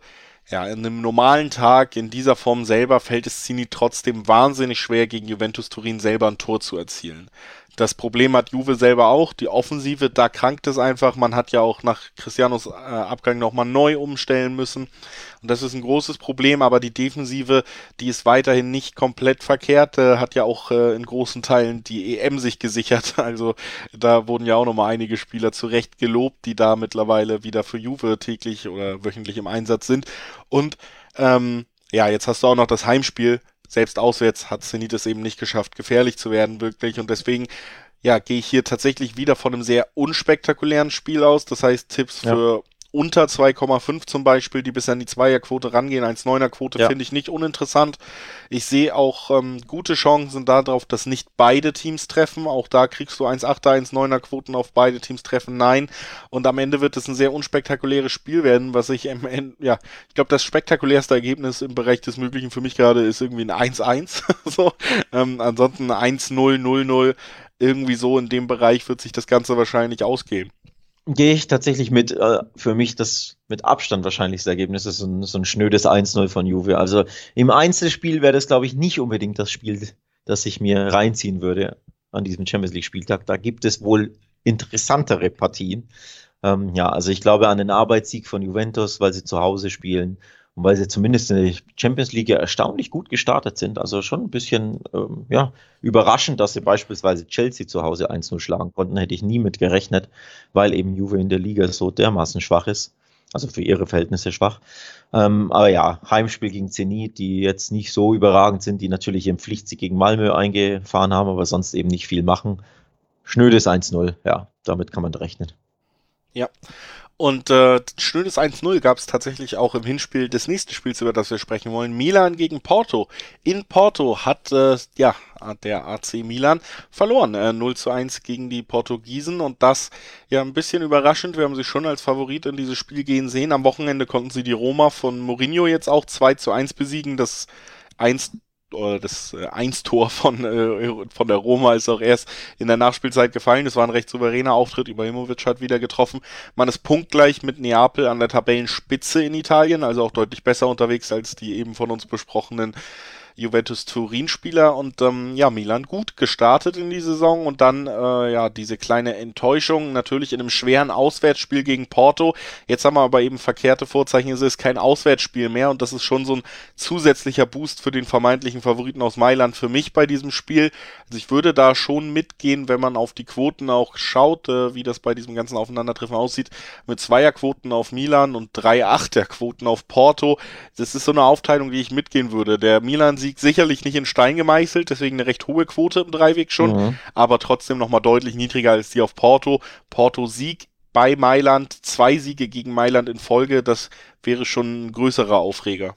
Ja, in einem normalen Tag in dieser Form selber fällt es Zenit trotzdem wahnsinnig schwer, gegen Juventus Turin selber ein Tor zu erzielen. Das Problem hat Juve selber auch, die Offensive, da krankt es einfach. Man hat ja auch nach Cristianos äh, Abgang nochmal neu umstellen müssen. Und das ist ein großes Problem, aber die Defensive, die ist weiterhin nicht komplett verkehrt, äh, hat ja auch äh, in großen Teilen die E M sich gesichert. Also da wurden ja auch nochmal einige Spieler zu Recht gelobt, die da mittlerweile wieder für Juve täglich oder wöchentlich im Einsatz sind. Und ähm, ja, jetzt hast du auch noch das Heimspiel. Selbst auswärts hat Zenit es eben nicht geschafft, gefährlich zu werden, wirklich. Und deswegen, ja, gehe ich hier tatsächlich wieder von einem sehr unspektakulären Spiel aus. Das heißt, Tipps Ja. für unter zwei Komma fünf zum Beispiel, die bis an die Zweierquote rangehen. eins Komma neuner Quote Ja. finde ich nicht uninteressant. Ich sehe auch ähm, gute Chancen darauf, dass nicht beide Teams treffen. Auch da kriegst du eins Komma achter, eins Komma neuner Quoten auf beide Teams treffen. Nein. Und am Ende wird es ein sehr unspektakuläres Spiel werden, was ich am Ende, ja, ich glaube, das spektakulärste Ergebnis im Bereich des Möglichen für mich gerade ist irgendwie ein eins eins. so. Ähm, ansonsten eins null, null null. Irgendwie so in dem Bereich wird sich das Ganze wahrscheinlich ausgehen. Gehe ich tatsächlich mit, äh, für mich das mit Abstand wahrscheinlichste Ergebnis ist so ein, so ein schnödes eins null von Juve. Also im Einzelspiel wäre das, glaube ich, nicht unbedingt das Spiel, das ich mir reinziehen würde an diesem Champions League Spieltag. Da gibt es wohl interessantere Partien. Ähm, ja, also ich glaube an den Arbeitssieg von Juventus, weil sie zu Hause spielen und weil sie zumindest in der Champions League ja erstaunlich gut gestartet sind. Also schon ein bisschen ähm, ja, überraschend, dass sie beispielsweise Chelsea zu Hause eins null schlagen konnten. Hätte ich nie mit gerechnet, weil eben Juve in der Liga so dermaßen schwach ist. Also für ihre Verhältnisse schwach. Ähm, aber ja, Heimspiel gegen Zenit, die jetzt nicht so überragend sind, die natürlich ihren Pflichtsieg gegen Malmö eingefahren haben, aber sonst eben nicht viel machen. Schnödes eins null, ja, damit kann man rechnen. Ja. Und äh, schnödes eins null gab es tatsächlich auch im Hinspiel des nächsten Spiels, über das wir sprechen wollen. Milan gegen Porto. In Porto hat äh, ja der A C Milan verloren. Äh, null zu eins gegen die Portugiesen. Und das ja ein bisschen überraschend. Wir haben sie schon als Favorit in dieses Spiel gehen sehen. Am Wochenende konnten sie die Roma von Mourinho jetzt auch zwei zu eins besiegen. Das eins oder das äh, eins-Tor von, äh, von der Roma ist auch erst in der Nachspielzeit gefallen. Das war ein recht souveräner Auftritt. Ibrahimovic hat wieder getroffen. Man ist punktgleich mit Neapel an der Tabellenspitze in Italien, also auch deutlich besser unterwegs als die eben von uns besprochenen Juventus Turin-Spieler. Und ähm, ja, Milan gut gestartet in die Saison und dann äh, ja diese kleine Enttäuschung natürlich in einem schweren Auswärtsspiel gegen Porto. Jetzt haben wir aber eben verkehrte Vorzeichen, es ist kein Auswärtsspiel mehr und das ist schon so ein zusätzlicher Boost für den vermeintlichen Favoriten aus Mailand für mich bei diesem Spiel. Also ich würde da schon mitgehen, wenn man auf die Quoten auch schaut, äh, wie das bei diesem ganzen Aufeinandertreffen aussieht, mit Zweierquoten auf Milan und drei Achterquoten auf Porto. Das ist so eine Aufteilung, die ich mitgehen würde. Der Milan-Sieg sicherlich nicht in Stein gemeißelt, deswegen eine recht hohe Quote im Dreiweg schon, mhm. aber trotzdem nochmal deutlich niedriger als die auf Porto. Porto-Sieg bei Mailand, zwei Siege gegen Mailand in Folge, das wäre schon ein größerer Aufreger.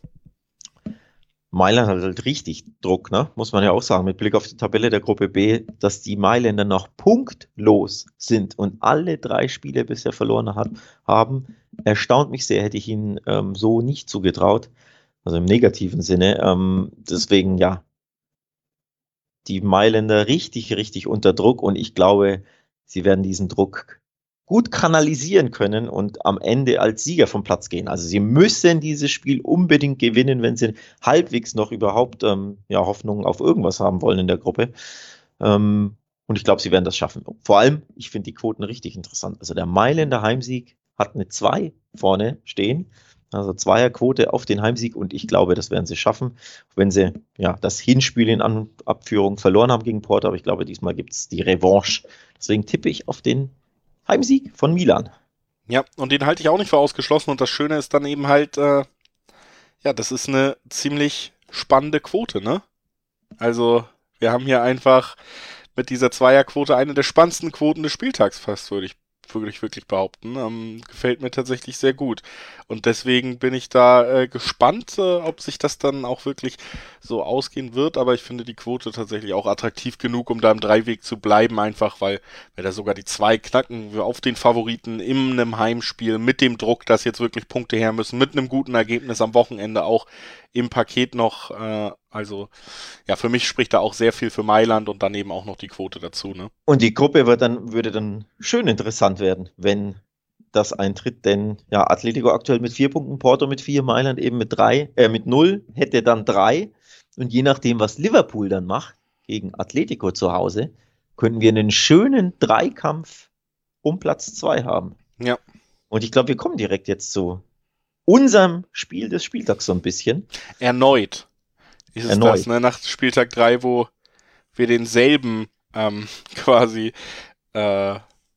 Mailand hat halt richtig Druck, ne? Muss man ja auch sagen, mit Blick auf die Tabelle der Gruppe B, dass die Mailänder noch punktlos sind und alle drei Spiele bisher verloren hat, haben, erstaunt mich sehr, hätte ich ihnen ähm, so nicht zugetraut. Also im negativen Sinne. Ähm, deswegen, ja, die Mailänder richtig, richtig unter Druck und ich glaube, sie werden diesen Druck gut kanalisieren können und am Ende als Sieger vom Platz gehen. Also sie müssen dieses Spiel unbedingt gewinnen, wenn sie halbwegs noch überhaupt ähm, ja, Hoffnungen auf irgendwas haben wollen in der Gruppe. Ähm, und ich glaube, sie werden das schaffen. Vor allem, ich finde die Quoten richtig interessant. Also der Mailänder Heimsieg hat eine zwei vorne stehen. Also Zweierquote auf den Heimsieg und ich glaube, das werden sie schaffen, wenn sie ja das Hinspiel in An- Abführung verloren haben gegen Porto, aber ich glaube, diesmal gibt es die Revanche. Deswegen tippe ich auf den Heimsieg von Milan. Ja, und den halte ich auch nicht für ausgeschlossen und das Schöne ist dann eben halt, äh, ja, das ist eine ziemlich spannende Quote, ne? Also, wir haben hier einfach mit dieser Zweierquote eine der spannendsten Quoten des Spieltags fast, würde ich wirklich, wirklich behaupten. Ähm, gefällt mir tatsächlich sehr gut. Und deswegen bin ich da äh, gespannt, äh, ob sich das dann auch wirklich so ausgehen wird. Aber ich finde die Quote tatsächlich auch attraktiv genug, um da im Dreiweg zu bleiben, einfach weil wir da sogar die zwei knacken wir auf den Favoriten in einem Heimspiel mit dem Druck, dass jetzt wirklich Punkte her müssen, mit einem guten Ergebnis am Wochenende auch im Paket noch. Äh, also ja, für mich spricht da auch sehr viel für Mailand und dann eben auch noch die Quote dazu, ne? Und die Gruppe wird dann, würde dann schön interessant werden, wenn das eintritt, denn ja, Atletico aktuell mit vier Punkten, Porto mit vier, Mailand eben mit drei, äh, mit null, hätte dann drei. Und je nachdem, was Liverpool dann macht, gegen Atletico zu Hause, könnten wir einen schönen Dreikampf um Platz zwei haben. Ja. Und ich glaube, wir kommen direkt jetzt zu unserem Spiel des Spieltags so ein bisschen. Erneut ist es Erneut. das, ne? Nach Spieltag drei, wo wir denselben ähm, quasi äh,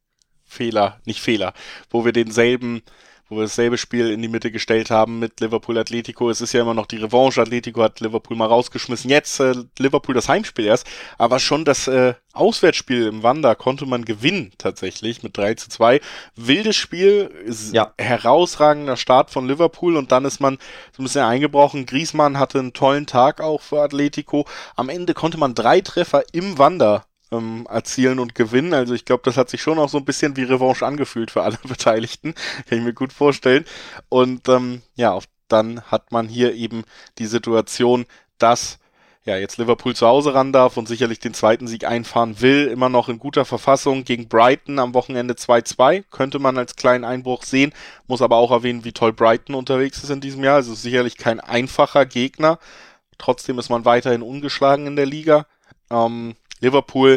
Fehler, nicht Fehler, wo wir denselben, wo wir dasselbe Spiel in die Mitte gestellt haben mit Liverpool Atletico. Es ist ja immer noch die Revanche. Atletico hat Liverpool mal rausgeschmissen. Jetzt äh, Liverpool das Heimspiel erst, aber schon das äh, Auswärtsspiel im Wanda konnte man gewinnen tatsächlich mit drei zu zwei. Wildes Spiel, Ja. herausragender Start von Liverpool und dann ist man so ein bisschen eingebrochen. Griezmann hatte einen tollen Tag auch für Atletico. Am Ende konnte man drei Treffer im Wanda ähm, erzielen und gewinnen. Also ich glaube, das hat sich schon auch so ein bisschen wie Revanche angefühlt für alle Beteiligten. Kann ich mir gut vorstellen. Und ähm, ja, auf, dann hat man hier eben die Situation, dass ja, jetzt Liverpool zu Hause ran darf und sicherlich den zweiten Sieg einfahren will, immer noch in guter Verfassung gegen Brighton am Wochenende zwei zwei, könnte man als kleinen Einbruch sehen, muss aber auch erwähnen, wie toll Brighton unterwegs ist in diesem Jahr, also sicherlich kein einfacher Gegner, trotzdem ist man weiterhin ungeschlagen in der Liga. Ähm, Liverpool,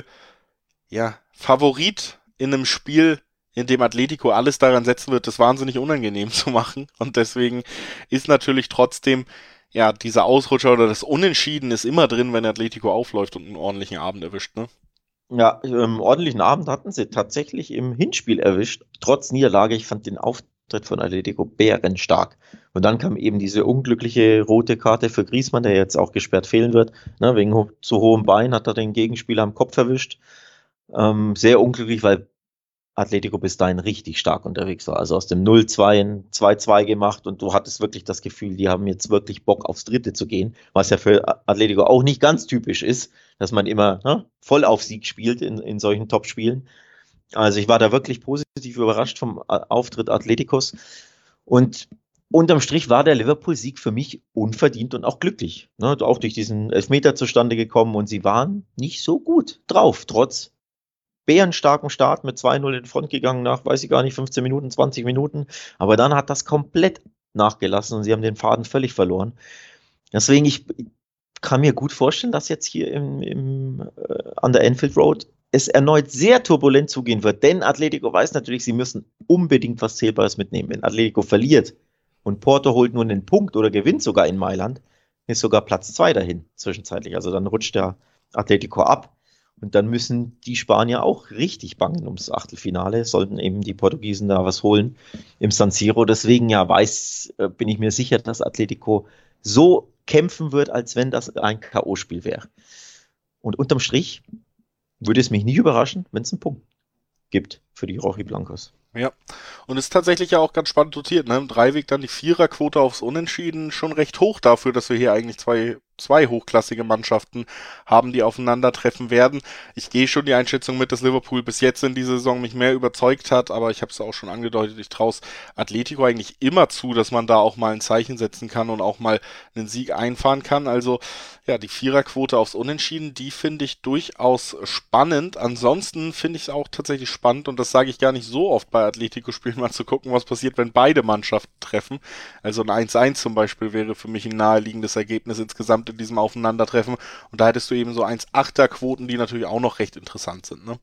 ja, Favorit in einem Spiel, in dem Atletico alles daran setzen wird, das wahnsinnig unangenehm zu machen und deswegen ist natürlich trotzdem ja, dieser Ausrutscher oder das Unentschieden ist immer drin, wenn Atletico aufläuft und einen ordentlichen Abend erwischt, ne? Ja, ähm, ordentlichen Abend hatten sie tatsächlich im Hinspiel erwischt, trotz Niederlage. Ich fand den Auftritt von Atletico bärenstark. Und dann kam eben diese unglückliche rote Karte für Griezmann, der jetzt auch gesperrt fehlen wird. Ne, wegen ho zu hohem Bein hat er den Gegenspieler am Kopf erwischt. Ähm, sehr unglücklich, weil Atletico bis dahin richtig stark unterwegs war. Also aus dem null zwei ein zwei zwei gemacht und du hattest wirklich das Gefühl, die haben jetzt wirklich Bock aufs Dritte zu gehen, was ja für Atletico auch nicht ganz typisch ist, dass man immer ne, voll auf Sieg spielt in, in solchen Top-Spielen. Also ich war da wirklich positiv überrascht vom Auftritt Atleticos und unterm Strich war der Liverpool-Sieg für mich unverdient und auch glücklich. Ne, auch durch diesen Elfmeter zustande gekommen und sie waren nicht so gut drauf, trotz bärenstarken Start mit zwei null in Front gegangen nach, weiß ich gar nicht, fünfzehn Minuten, zwanzig Minuten. Aber dann hat das komplett nachgelassen und sie haben den Faden völlig verloren. Deswegen, ich kann mir gut vorstellen, dass jetzt hier im, im, äh, an der Anfield Road es erneut sehr turbulent zugehen wird, denn Atletico weiß natürlich, sie müssen unbedingt was Zählbares mitnehmen. Wenn Atletico verliert und Porto holt nur einen Punkt oder gewinnt sogar in Mailand, ist sogar Platz zwei dahin zwischenzeitlich. Also dann rutscht der Atletico ab. Und dann müssen die Spanier auch richtig bangen ums Achtelfinale, sollten eben die Portugiesen da was holen im San Siro. Deswegen ja weiß, äh, bin ich mir sicher, dass Atletico so kämpfen wird, als wenn das ein K O-Spiel wäre. Und unterm Strich würde es mich nicht überraschen, wenn es einen Punkt gibt für die Rojiblancos. Ja, und ist tatsächlich ja auch ganz spannend dotiert, ne? Im Dreiweg dann die Viererquote aufs Unentschieden schon recht hoch dafür, dass wir hier eigentlich zwei, zwei hochklassige Mannschaften haben, die aufeinandertreffen werden. Ich gehe schon die Einschätzung mit, dass Liverpool bis jetzt in dieser Saison mich mehr überzeugt hat, aber ich habe es auch schon angedeutet, ich traue es Atletico eigentlich immer zu, dass man da auch mal ein Zeichen setzen kann und auch mal einen Sieg einfahren kann. Also ja, die Viererquote aufs Unentschieden, die finde ich durchaus spannend. Ansonsten finde ich es auch tatsächlich spannend und das sage ich gar nicht so oft bei Atletico-Spielen, mal zu gucken, was passiert, wenn beide Mannschaften treffen. Also ein eins eins zum Beispiel wäre für mich ein naheliegendes Ergebnis insgesamt in diesem Aufeinandertreffen. Und da hättest du eben so eins Komma achter Quoten, die natürlich auch noch recht interessant sind, ne?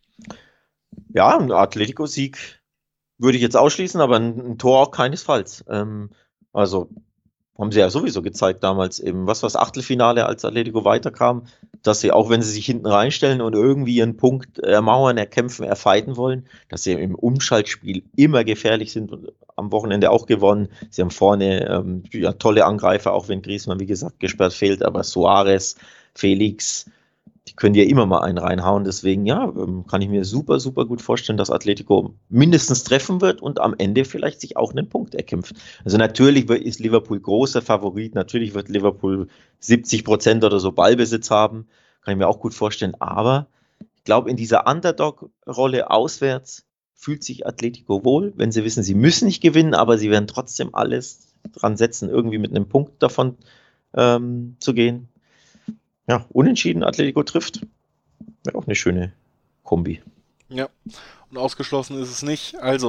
Ja, ein Atletico-Sieg würde ich jetzt ausschließen, aber ein, ein Tor keinesfalls. Ähm, also haben sie ja sowieso gezeigt damals eben, was war das Achtelfinale, als Atletico weiterkam, dass sie, auch wenn sie sich hinten reinstellen und irgendwie einen Punkt ermauern, erkämpfen, erfighten wollen, dass sie im Umschaltspiel immer gefährlich sind und am Wochenende auch gewonnen. Sie haben vorne ähm, ja, tolle Angreifer, auch wenn Griezmann, wie gesagt, gesperrt fehlt, aber Suarez, Felix, die können ja immer mal einen reinhauen. Deswegen, ja, kann ich mir super, super gut vorstellen, dass Atletico mindestens treffen wird und am Ende vielleicht sich auch einen Punkt erkämpft. Also natürlich ist Liverpool großer Favorit. Natürlich wird Liverpool siebzig Prozent oder so Ballbesitz haben. Kann ich mir auch gut vorstellen. Aber ich glaube, in dieser Underdog-Rolle auswärts fühlt sich Atletico wohl, wenn sie wissen, sie müssen nicht gewinnen, aber sie werden trotzdem alles dran setzen, irgendwie mit einem Punkt davon ähm, zu gehen. Ja, unentschieden Atletico trifft. Wäre auch eine schöne Kombi. Ja, und ausgeschlossen ist es nicht. Also,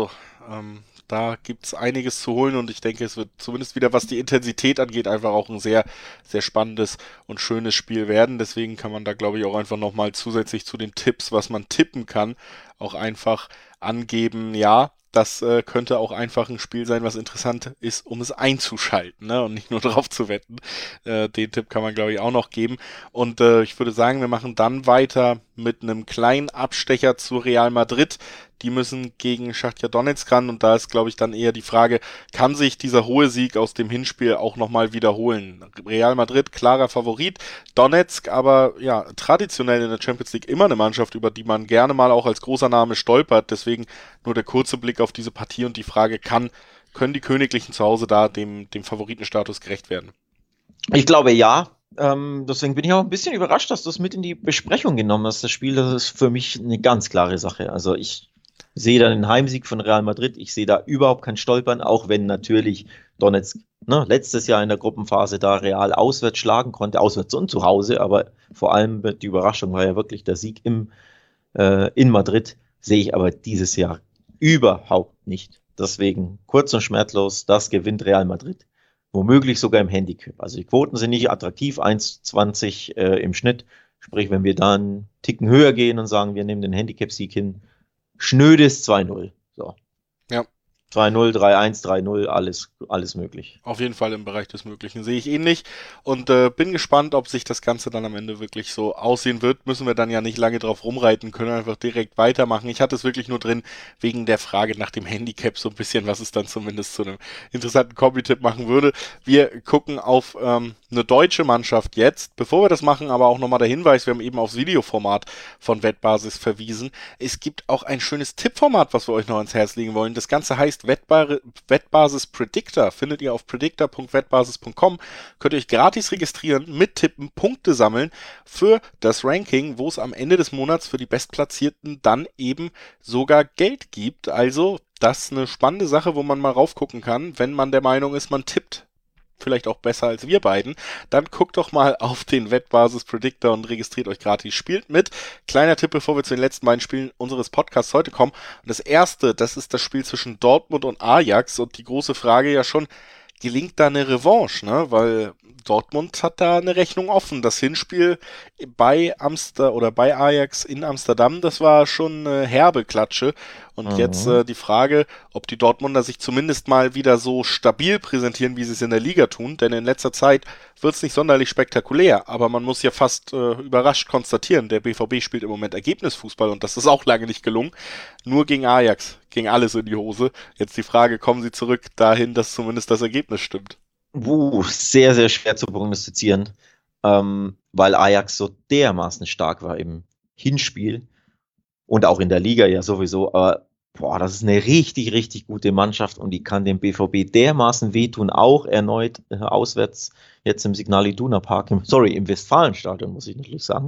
Ähm, da gibt's einiges zu holen und ich denke, es wird zumindest wieder, was die Intensität angeht, einfach auch ein sehr, sehr spannendes und schönes Spiel werden. Deswegen kann man da, glaube ich, auch einfach nochmal zusätzlich zu den Tipps, was man tippen kann, auch einfach angeben, ja, das äh, könnte auch einfach ein Spiel sein, was interessant ist, um es einzuschalten, ne? Und nicht nur drauf zu wetten. Äh, den Tipp kann man, glaube ich, auch noch geben. Und äh, ich würde sagen, wir machen dann weiter mit einem kleinen Abstecher zu Real Madrid. Die müssen gegen Schachtja Donetsk ran und da ist, glaube ich, dann eher die Frage, kann sich dieser hohe Sieg aus dem Hinspiel auch nochmal wiederholen? Real Madrid, klarer Favorit, Donetsk aber ja traditionell in der Champions League immer eine Mannschaft, über die man gerne mal auch als großer Name stolpert, deswegen nur der kurze Blick auf diese Partie und die Frage, kann, können die Königlichen zu Hause da dem, dem Favoritenstatus gerecht werden? Ich glaube ja. Ähm, deswegen bin ich auch ein bisschen überrascht, dass du es mit in die Besprechung genommen hast. Das Spiel, das ist für mich eine ganz klare Sache. Also ich sehe da den Heimsieg von Real Madrid. Ich sehe da überhaupt kein Stolpern, auch wenn natürlich Donetsk ne, letztes Jahr in der Gruppenphase da Real auswärts schlagen konnte, auswärts und zu Hause. Aber vor allem die Überraschung war ja wirklich der Sieg im, äh, in Madrid. Sehe ich aber dieses Jahr überhaupt nicht. Deswegen kurz und schmerzlos, das gewinnt Real Madrid. Womöglich sogar im Handicap. Also die Quoten sind nicht attraktiv, eins Komma zwanzig äh, im Schnitt. Sprich, wenn wir dann einen Ticken höher gehen und sagen, wir nehmen den Handicap-Sieg hin, schnödes zwei null. So. Ja. zwei null, drei eins, drei null, alles, alles möglich. Auf jeden Fall im Bereich des Möglichen sehe ich ähnlich und äh, bin gespannt, ob sich das Ganze dann am Ende wirklich so aussehen wird. Müssen wir dann ja nicht lange drauf rumreiten, können einfach direkt weitermachen. Ich hatte es wirklich nur drin wegen der Frage nach dem Handicap so ein bisschen, was es dann zumindest zu einem interessanten Kombi-Tipp machen würde. Wir gucken auf ähm, eine deutsche Mannschaft jetzt. Bevor wir das machen, aber auch nochmal der Hinweis, wir haben eben aufs Videoformat von Wettbasis verwiesen. Es gibt auch ein schönes Tippformat, was wir euch noch ans Herz legen wollen. Das Ganze heißt Wettbar- Wettbasis Predictor. Findet ihr auf predictor punkt wettbasis punkt com. Könnt ihr euch gratis registrieren, mittippen, Punkte sammeln für das Ranking, wo es am Ende des Monats für die Bestplatzierten dann eben sogar Geld gibt. Also das ist eine spannende Sache, wo man mal raufgucken kann, wenn man der Meinung ist, man tippt vielleicht auch besser als wir beiden, dann guckt doch mal auf den Wettbasis Predictor und registriert euch gratis. Spielt mit. Kleiner Tipp, bevor wir zu den letzten beiden Spielen unseres Podcasts heute kommen. Und das erste, das ist das Spiel zwischen Dortmund und Ajax und die große Frage ja schon, gelingt da eine Revanche, ne? Weil Dortmund hat da eine Rechnung offen. Das Hinspiel bei Amster oder bei Ajax in Amsterdam, das war schon eine herbe Klatsche. Und mhm. jetzt äh, die Frage, ob die Dortmunder sich zumindest mal wieder so stabil präsentieren, wie sie es in der Liga tun. Denn in letzter Zeit wird es nicht sonderlich spektakulär. Aber man muss ja fast äh, überrascht konstatieren, der B V B spielt im Moment Ergebnisfußball und das ist auch lange nicht gelungen. Nur gegen Ajax ging alles in die Hose. Jetzt die Frage, kommen sie zurück dahin, dass zumindest das Ergebnis stimmt? Uh, sehr, sehr schwer zu prognostizieren, ähm, weil Ajax so dermaßen stark war im Hinspiel und auch in der Liga ja sowieso. Aber boah, das ist eine richtig, richtig gute Mannschaft und die kann dem B V B dermaßen wehtun, auch erneut äh, auswärts jetzt im Signal Iduna Park, im, sorry, im Westfalenstadion, muss ich natürlich sagen.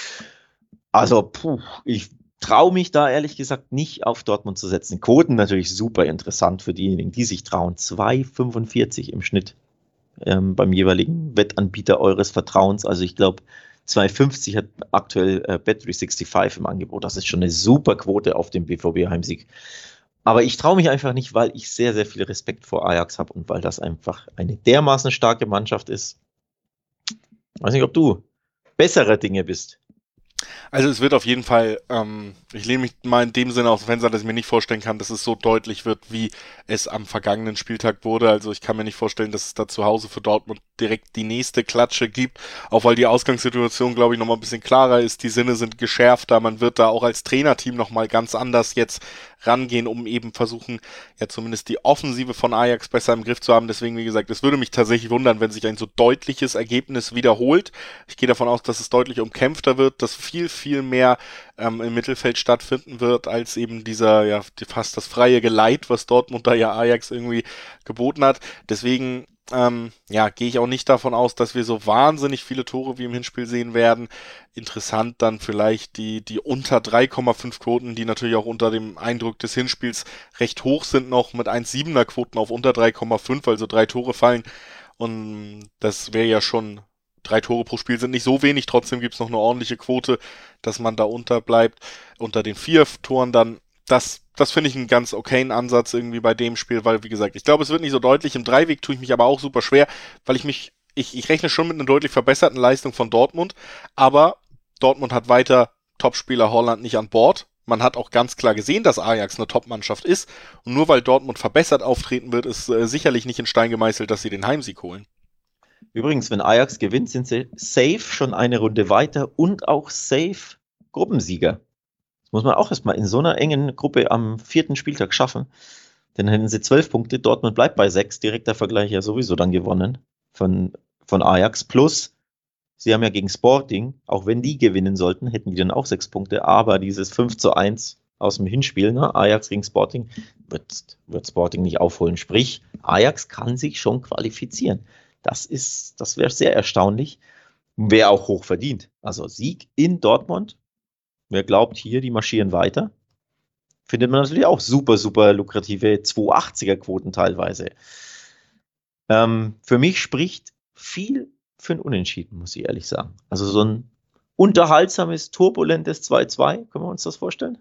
Also, puh, ich traue mich da ehrlich gesagt nicht auf Dortmund zu setzen. Quoten natürlich super interessant für diejenigen, die sich trauen. zwei Komma fünfundvierzig im Schnitt ähm, beim jeweiligen Wettanbieter eures Vertrauens. Also ich glaube, zwei Komma fünfzig hat aktuell äh, Bet drei fünfundsechzig im Angebot. Das ist schon eine super Quote auf dem B V B-Heimsieg. Aber ich traue mich einfach nicht, weil ich sehr, sehr viel Respekt vor Ajax habe und weil das einfach eine dermaßen starke Mannschaft ist. Ich weiß nicht, ob du besserer Dinge bist. Also es wird auf jeden Fall, ähm, ich lehne mich mal in dem Sinne aus dem Fenster, dass ich mir nicht vorstellen kann, dass es so deutlich wird, wie es am vergangenen Spieltag wurde. Also ich kann mir nicht vorstellen, dass es da zu Hause für Dortmund direkt die nächste Klatsche gibt, auch weil die Ausgangssituation, glaube ich, nochmal ein bisschen klarer ist. Die Sinne sind geschärfter, man wird da auch als Trainerteam nochmal ganz anders jetzt rangehen, um eben versuchen, ja zumindest die Offensive von Ajax besser im Griff zu haben. Deswegen, wie gesagt, es würde mich tatsächlich wundern, wenn sich ein so deutliches Ergebnis wiederholt. Ich gehe davon aus, dass es deutlich umkämpfter wird, dass viel, viel mehr ähm, im Mittelfeld stattfinden wird, als eben dieser, ja, fast das freie Geleit, was Dortmund da ja Ajax irgendwie geboten hat. Deswegen Ähm, ja, gehe ich auch nicht davon aus, dass wir so wahnsinnig viele Tore wie im Hinspiel sehen werden. Interessant dann vielleicht die, die unter drei Komma fünf Quoten, die natürlich auch unter dem Eindruck des Hinspiels recht hoch sind, noch mit eins Komma siebener Quoten auf unter drei Komma fünf, also drei Tore fallen. Und das wäre ja schon, drei Tore pro Spiel sind nicht so wenig, trotzdem gibt's noch eine ordentliche Quote, dass man da unter bleibt. Unter den vier Toren dann das, das finde ich einen ganz okayen Ansatz irgendwie bei dem Spiel, weil, wie gesagt, ich glaube, es wird nicht so deutlich. Im Dreiweg tue ich mich aber auch super schwer, weil ich mich, ich, ich rechne schon mit einer deutlich verbesserten Leistung von Dortmund, aber Dortmund hat weiter Topspieler Haaland nicht an Bord. Man hat auch ganz klar gesehen, dass Ajax eine Top-Mannschaft ist. Und nur weil Dortmund verbessert auftreten wird, ist äh, sicherlich nicht in Stein gemeißelt, dass sie den Heimsieg holen. Übrigens, wenn Ajax gewinnt, sind sie safe schon eine Runde weiter und auch safe Gruppensieger. Das muss man auch erstmal in so einer engen Gruppe am vierten Spieltag schaffen. Dann hätten sie zwölf Punkte, Dortmund bleibt bei sechs, direkter Vergleich ja sowieso dann gewonnen von, von Ajax. Plus, sie haben ja gegen Sporting, auch wenn die gewinnen sollten, hätten die dann auch sechs Punkte, aber dieses fünf zu eins aus dem Hinspiel, ne, Ajax gegen Sporting, wird, wird Sporting nicht aufholen. Sprich, Ajax kann sich schon qualifizieren. Das ist, das wäre sehr erstaunlich. Wäre auch hoch verdient. Also Sieg in Dortmund. Wer glaubt, hier, die marschieren weiter, findet man natürlich auch super, super lukrative zweihundertachtziger Quoten teilweise. Ähm, für mich spricht viel für ein Unentschieden, muss ich ehrlich sagen. Also so ein unterhaltsames, turbulentes zwei zwei, können wir uns das vorstellen?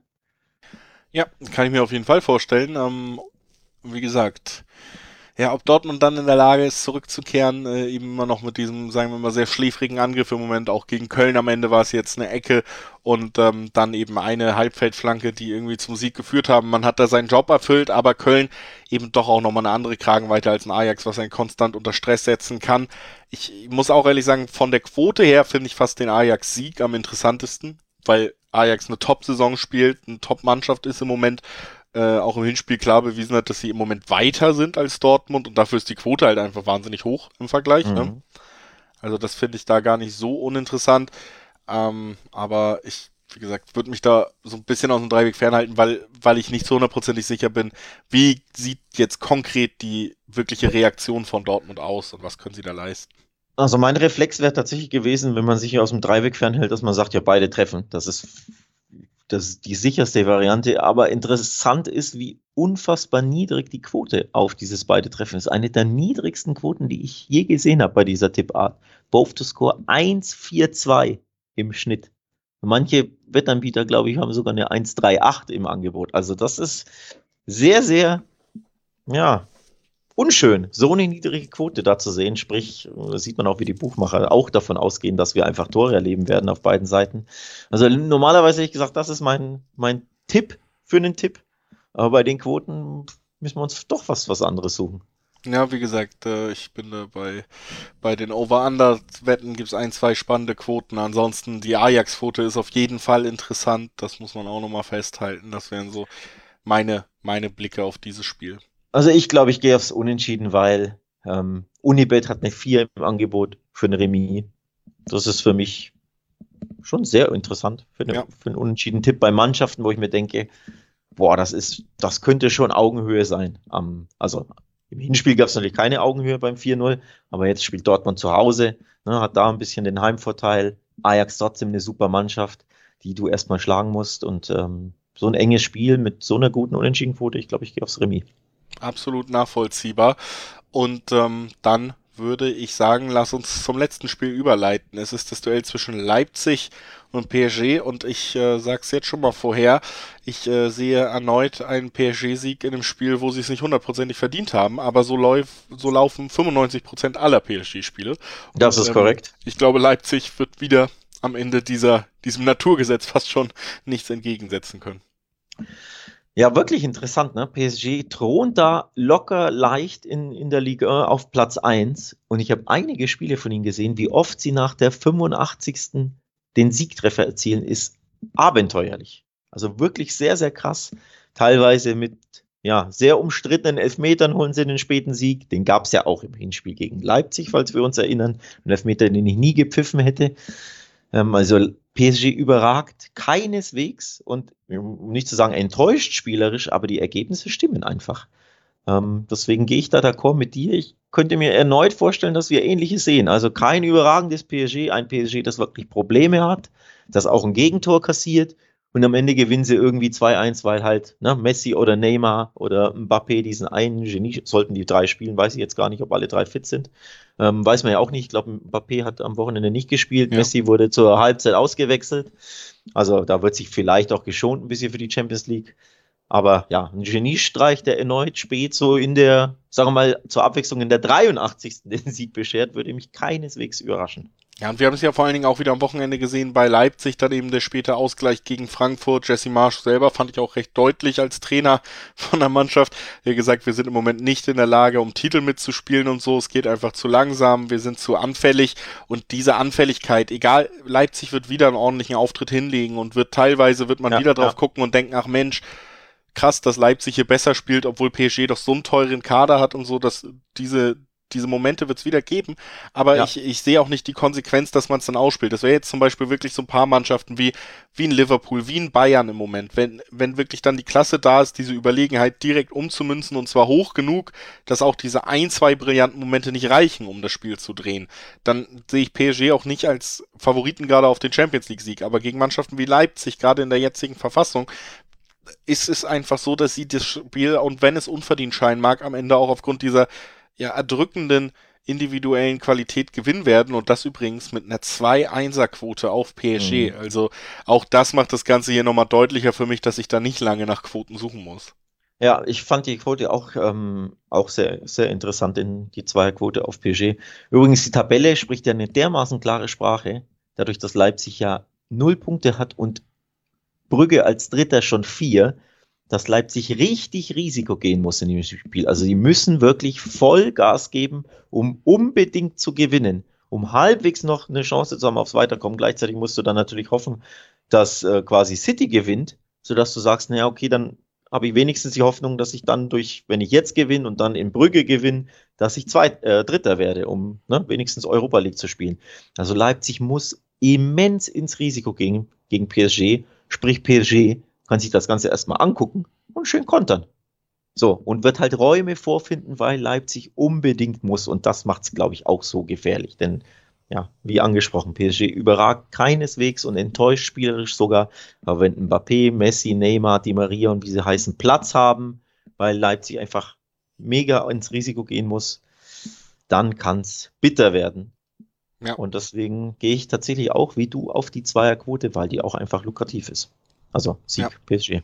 Ja, kann ich mir auf jeden Fall vorstellen. Ähm, wie gesagt, ja, ob Dortmund dann in der Lage ist, zurückzukehren, äh, eben immer noch mit diesem, sagen wir mal, sehr schläfrigen Angriff im Moment, auch gegen Köln am Ende war es jetzt eine Ecke und ähm, dann eben eine Halbfeldflanke, die irgendwie zum Sieg geführt haben. Man hat da seinen Job erfüllt, aber Köln eben doch auch nochmal eine andere Kragenweite als ein Ajax, was einen konstant unter Stress setzen kann. Ich muss auch ehrlich sagen, von der Quote her finde ich fast den Ajax-Sieg am interessantesten, weil Ajax eine Top-Saison spielt, eine Top-Mannschaft ist im Moment, äh, auch im Hinspiel klar bewiesen hat, dass sie im Moment weiter sind als Dortmund und dafür ist die Quote halt einfach wahnsinnig hoch im Vergleich. Mhm. Ne? Also das finde ich da gar nicht so uninteressant. Ähm, aber ich, wie gesagt, würde mich da so ein bisschen aus dem Dreiweg fernhalten, weil, weil ich nicht so hundertprozentig sicher bin, wie sieht jetzt konkret die wirkliche Reaktion von Dortmund aus und was können sie da leisten. Also mein Reflex wäre tatsächlich gewesen, wenn man sich aus dem Dreiweg fernhält, dass man sagt, ja, beide treffen. Das ist, das ist die sicherste Variante. Aber interessant ist, wie unfassbar niedrig die Quote auf dieses beide Treffen ist. Eine der niedrigsten Quoten, die ich je gesehen habe bei dieser Tippart. Both to score eins Komma zweiundvierzig im Schnitt. Manche Wettanbieter, glaube ich, haben sogar eine eins Komma achtunddreißig im Angebot. Also das ist sehr, sehr, ja, unschön, so eine niedrige Quote da zu sehen. Sprich, das sieht man auch, wie die Buchmacher auch davon ausgehen, dass wir einfach Tore erleben werden auf beiden Seiten. Also normalerweise hätte ich gesagt, das ist mein, mein Tipp für einen Tipp. Aber bei den Quoten müssen wir uns doch was, was anderes suchen. Ja, wie gesagt, äh, ich bin da bei, bei den Over-Under-Wetten gibt es ein, zwei spannende Quoten. Ansonsten die Ajax-Quote ist auf jeden Fall interessant. Das muss man auch nochmal festhalten. Das wären so meine, meine Blicke auf dieses Spiel. Also ich glaube, ich gehe aufs Unentschieden, weil ähm, Unibet hat eine vier im Angebot für ein Remis. Das ist für mich schon sehr interessant für, eine, ja. für einen Unentschieden-Tipp bei Mannschaften, wo ich mir denke, boah, das ist, das könnte schon Augenhöhe sein. Um, also im Hinspiel gab es natürlich keine Augenhöhe beim vier null, aber jetzt spielt Dortmund zu Hause, ne, hat da ein bisschen den Heimvorteil. Ajax trotzdem eine super Mannschaft, die du erstmal schlagen musst und ähm, so ein enges Spiel mit so einer guten Unentschiedenquote, ich glaube, ich gehe aufs Remis. Absolut nachvollziehbar. Und ähm, dann würde ich sagen, lass uns zum letzten Spiel überleiten. Es ist das Duell zwischen Leipzig und P S G und ich äh, sag's jetzt schon mal vorher, ich äh, sehe erneut einen P S G-Sieg in einem Spiel, wo sie es nicht hundertprozentig verdient haben, aber so, läuf, so laufen fünfundneunzig Prozent aller P S G-Spiele. Das ist ähm, korrekt. Ich glaube, Leipzig wird wieder am Ende dieser diesem Naturgesetz fast schon nichts entgegensetzen können. Ja, wirklich interessant, ne? P S G thront da locker leicht in, in der Liga auf Platz eins und ich habe einige Spiele von ihnen gesehen, wie oft sie nach der fünfundachtzigsten den Siegtreffer erzielen, ist abenteuerlich. Also wirklich sehr, sehr krass. Teilweise mit ja, sehr umstrittenen Elfmetern holen sie den späten Sieg. Den gab es ja auch im Hinspiel gegen Leipzig, falls wir uns erinnern. Ein Elfmeter, den ich nie gepfiffen hätte. Ähm, also P S G überragt keineswegs und um nicht zu sagen enttäuscht spielerisch, aber die Ergebnisse stimmen einfach. Ähm, deswegen gehe ich da d'accord mit dir. Ich könnte mir erneut vorstellen, dass wir Ähnliches sehen. Also kein überragendes P S G, ein P S G, das wirklich Probleme hat, das auch ein Gegentor kassiert und am Ende gewinnen sie irgendwie zwei eins, weil halt ne, Messi oder Neymar oder Mbappé diesen einen Genie, sollten die drei spielen, weiß ich jetzt gar nicht, ob alle drei fit sind. Ähm, weiß man ja auch nicht. Ich glaube, Mbappé hat am Wochenende nicht gespielt. Ja. Messi wurde zur Halbzeit ausgewechselt. Also da wird sich vielleicht auch geschont ein bisschen für die Champions League. Aber ja, ein Geniestreich, der erneut spät so in der, sagen wir mal, zur Abwechslung in der dreiundachtzigsten den Sieg beschert, würde mich keineswegs überraschen. Ja, und wir haben es ja vor allen Dingen auch wieder am Wochenende gesehen bei Leipzig, dann eben der späte Ausgleich gegen Frankfurt. Jesse Marsch selber fand ich auch recht deutlich als Trainer von der Mannschaft. Er hat gesagt, wir sind im Moment nicht in der Lage, um Titel mitzuspielen und so. Es geht einfach zu langsam, wir sind zu anfällig. Und diese Anfälligkeit, egal, Leipzig wird wieder einen ordentlichen Auftritt hinlegen und wird teilweise, wird man Ja, wieder drauf ja. gucken und denken, ach Mensch, krass, dass Leipzig hier besser spielt, obwohl P S G doch so einen teuren Kader hat und so, dass diese diese Momente wird es wieder geben, aber Ja. ich, ich sehe auch nicht die Konsequenz, dass man es dann ausspielt. Das wäre jetzt zum Beispiel wirklich so ein paar Mannschaften wie, wie ein Liverpool, wie ein Bayern im Moment. Wenn, wenn wirklich dann die Klasse da ist, diese Überlegenheit direkt umzumünzen und zwar hoch genug, dass auch diese ein, zwei brillanten Momente nicht reichen, um das Spiel zu drehen, dann sehe ich P S G auch nicht als Favoriten gerade auf den Champions League-Sieg. Aber gegen Mannschaften wie Leipzig, gerade in der jetzigen Verfassung, ist es einfach so, dass sie das Spiel, und wenn es unverdient scheinen mag, am Ende auch aufgrund dieser ja, erdrückenden individuellen Qualität gewinnen werden und das übrigens mit einer zwei Einser Quote auf P S G. Mhm. Also auch das macht das Ganze hier nochmal deutlicher für mich, dass ich da nicht lange nach Quoten suchen muss. Ja, ich fand die Quote auch, ähm, auch sehr, sehr interessant, in die Zweierquote auf P S G. Übrigens, die Tabelle spricht ja eine dermaßen klare Sprache, dadurch, dass Leipzig ja null Punkte hat und Brügge als Dritter schon vier, dass Leipzig richtig Risiko gehen muss in dem Spiel. Also die müssen wirklich voll Gas geben, um unbedingt zu gewinnen, um halbwegs noch eine Chance zu haben aufs Weiterkommen. Gleichzeitig musst du dann natürlich hoffen, dass äh, quasi City gewinnt, sodass du sagst, naja, okay, dann habe ich wenigstens die Hoffnung, dass ich dann durch, wenn ich jetzt gewinne und dann in Brügge gewinne, dass ich Zweit, äh, Dritter werde, um ne, wenigstens Europa League zu spielen. Also Leipzig muss immens ins Risiko gehen gegen P S G, sprich P S G kann sich das Ganze erstmal angucken und schön kontern. So, und wird halt Räume vorfinden, weil Leipzig unbedingt muss. Und das macht es, glaube ich, auch so gefährlich. Denn, ja, wie angesprochen, P S G überragt keineswegs und enttäuscht spielerisch sogar. Aber wenn Mbappé, Messi, Neymar, Di Maria und wie sie heißen Platz haben, weil Leipzig einfach mega ins Risiko gehen muss, dann kann es bitter werden. Ja. Und deswegen gehe ich tatsächlich auch wie du auf die Zweierquote, weil die auch einfach lukrativ ist. Also Sieg ja. P S G.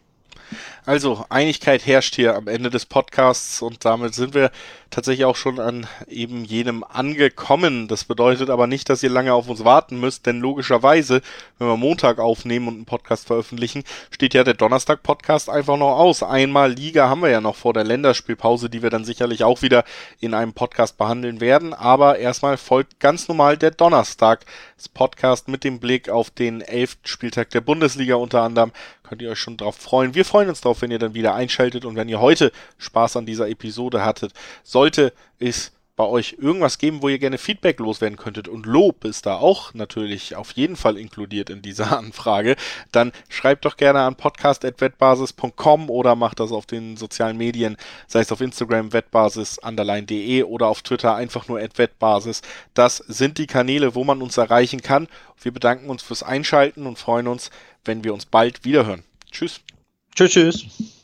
Also, Einigkeit herrscht hier am Ende des Podcasts und damit sind wir tatsächlich auch schon an eben jenem angekommen. Das bedeutet aber nicht, dass ihr lange auf uns warten müsst, denn logischerweise, wenn wir Montag aufnehmen und einen Podcast veröffentlichen, steht ja der Donnerstag-Podcast einfach noch aus. Einmal Liga haben wir ja noch vor der Länderspielpause, die wir dann sicherlich auch wieder in einem Podcast behandeln werden, aber erstmal folgt ganz normal der Donnerstag, das Podcast mit dem Blick auf den elften Spieltag der Bundesliga unter anderem. Könnt ihr euch schon drauf freuen. Wir freuen uns drauf, wenn ihr dann wieder einschaltet und wenn ihr heute Spaß an dieser Episode hattet. Sollte es bei euch irgendwas geben, wo ihr gerne Feedback loswerden könntet und Lob ist da auch natürlich auf jeden Fall inkludiert in dieser Anfrage, dann schreibt doch gerne an podcast at wettbasis punkt com oder macht das auf den sozialen Medien, sei es auf Instagram wettbasis underline de oder auf Twitter einfach nur at wettbasis. Das sind die Kanäle, wo man uns erreichen kann. Wir bedanken uns fürs Einschalten und freuen uns, wenn wir uns bald wiederhören. Tschüss. Tschüss, tschüss.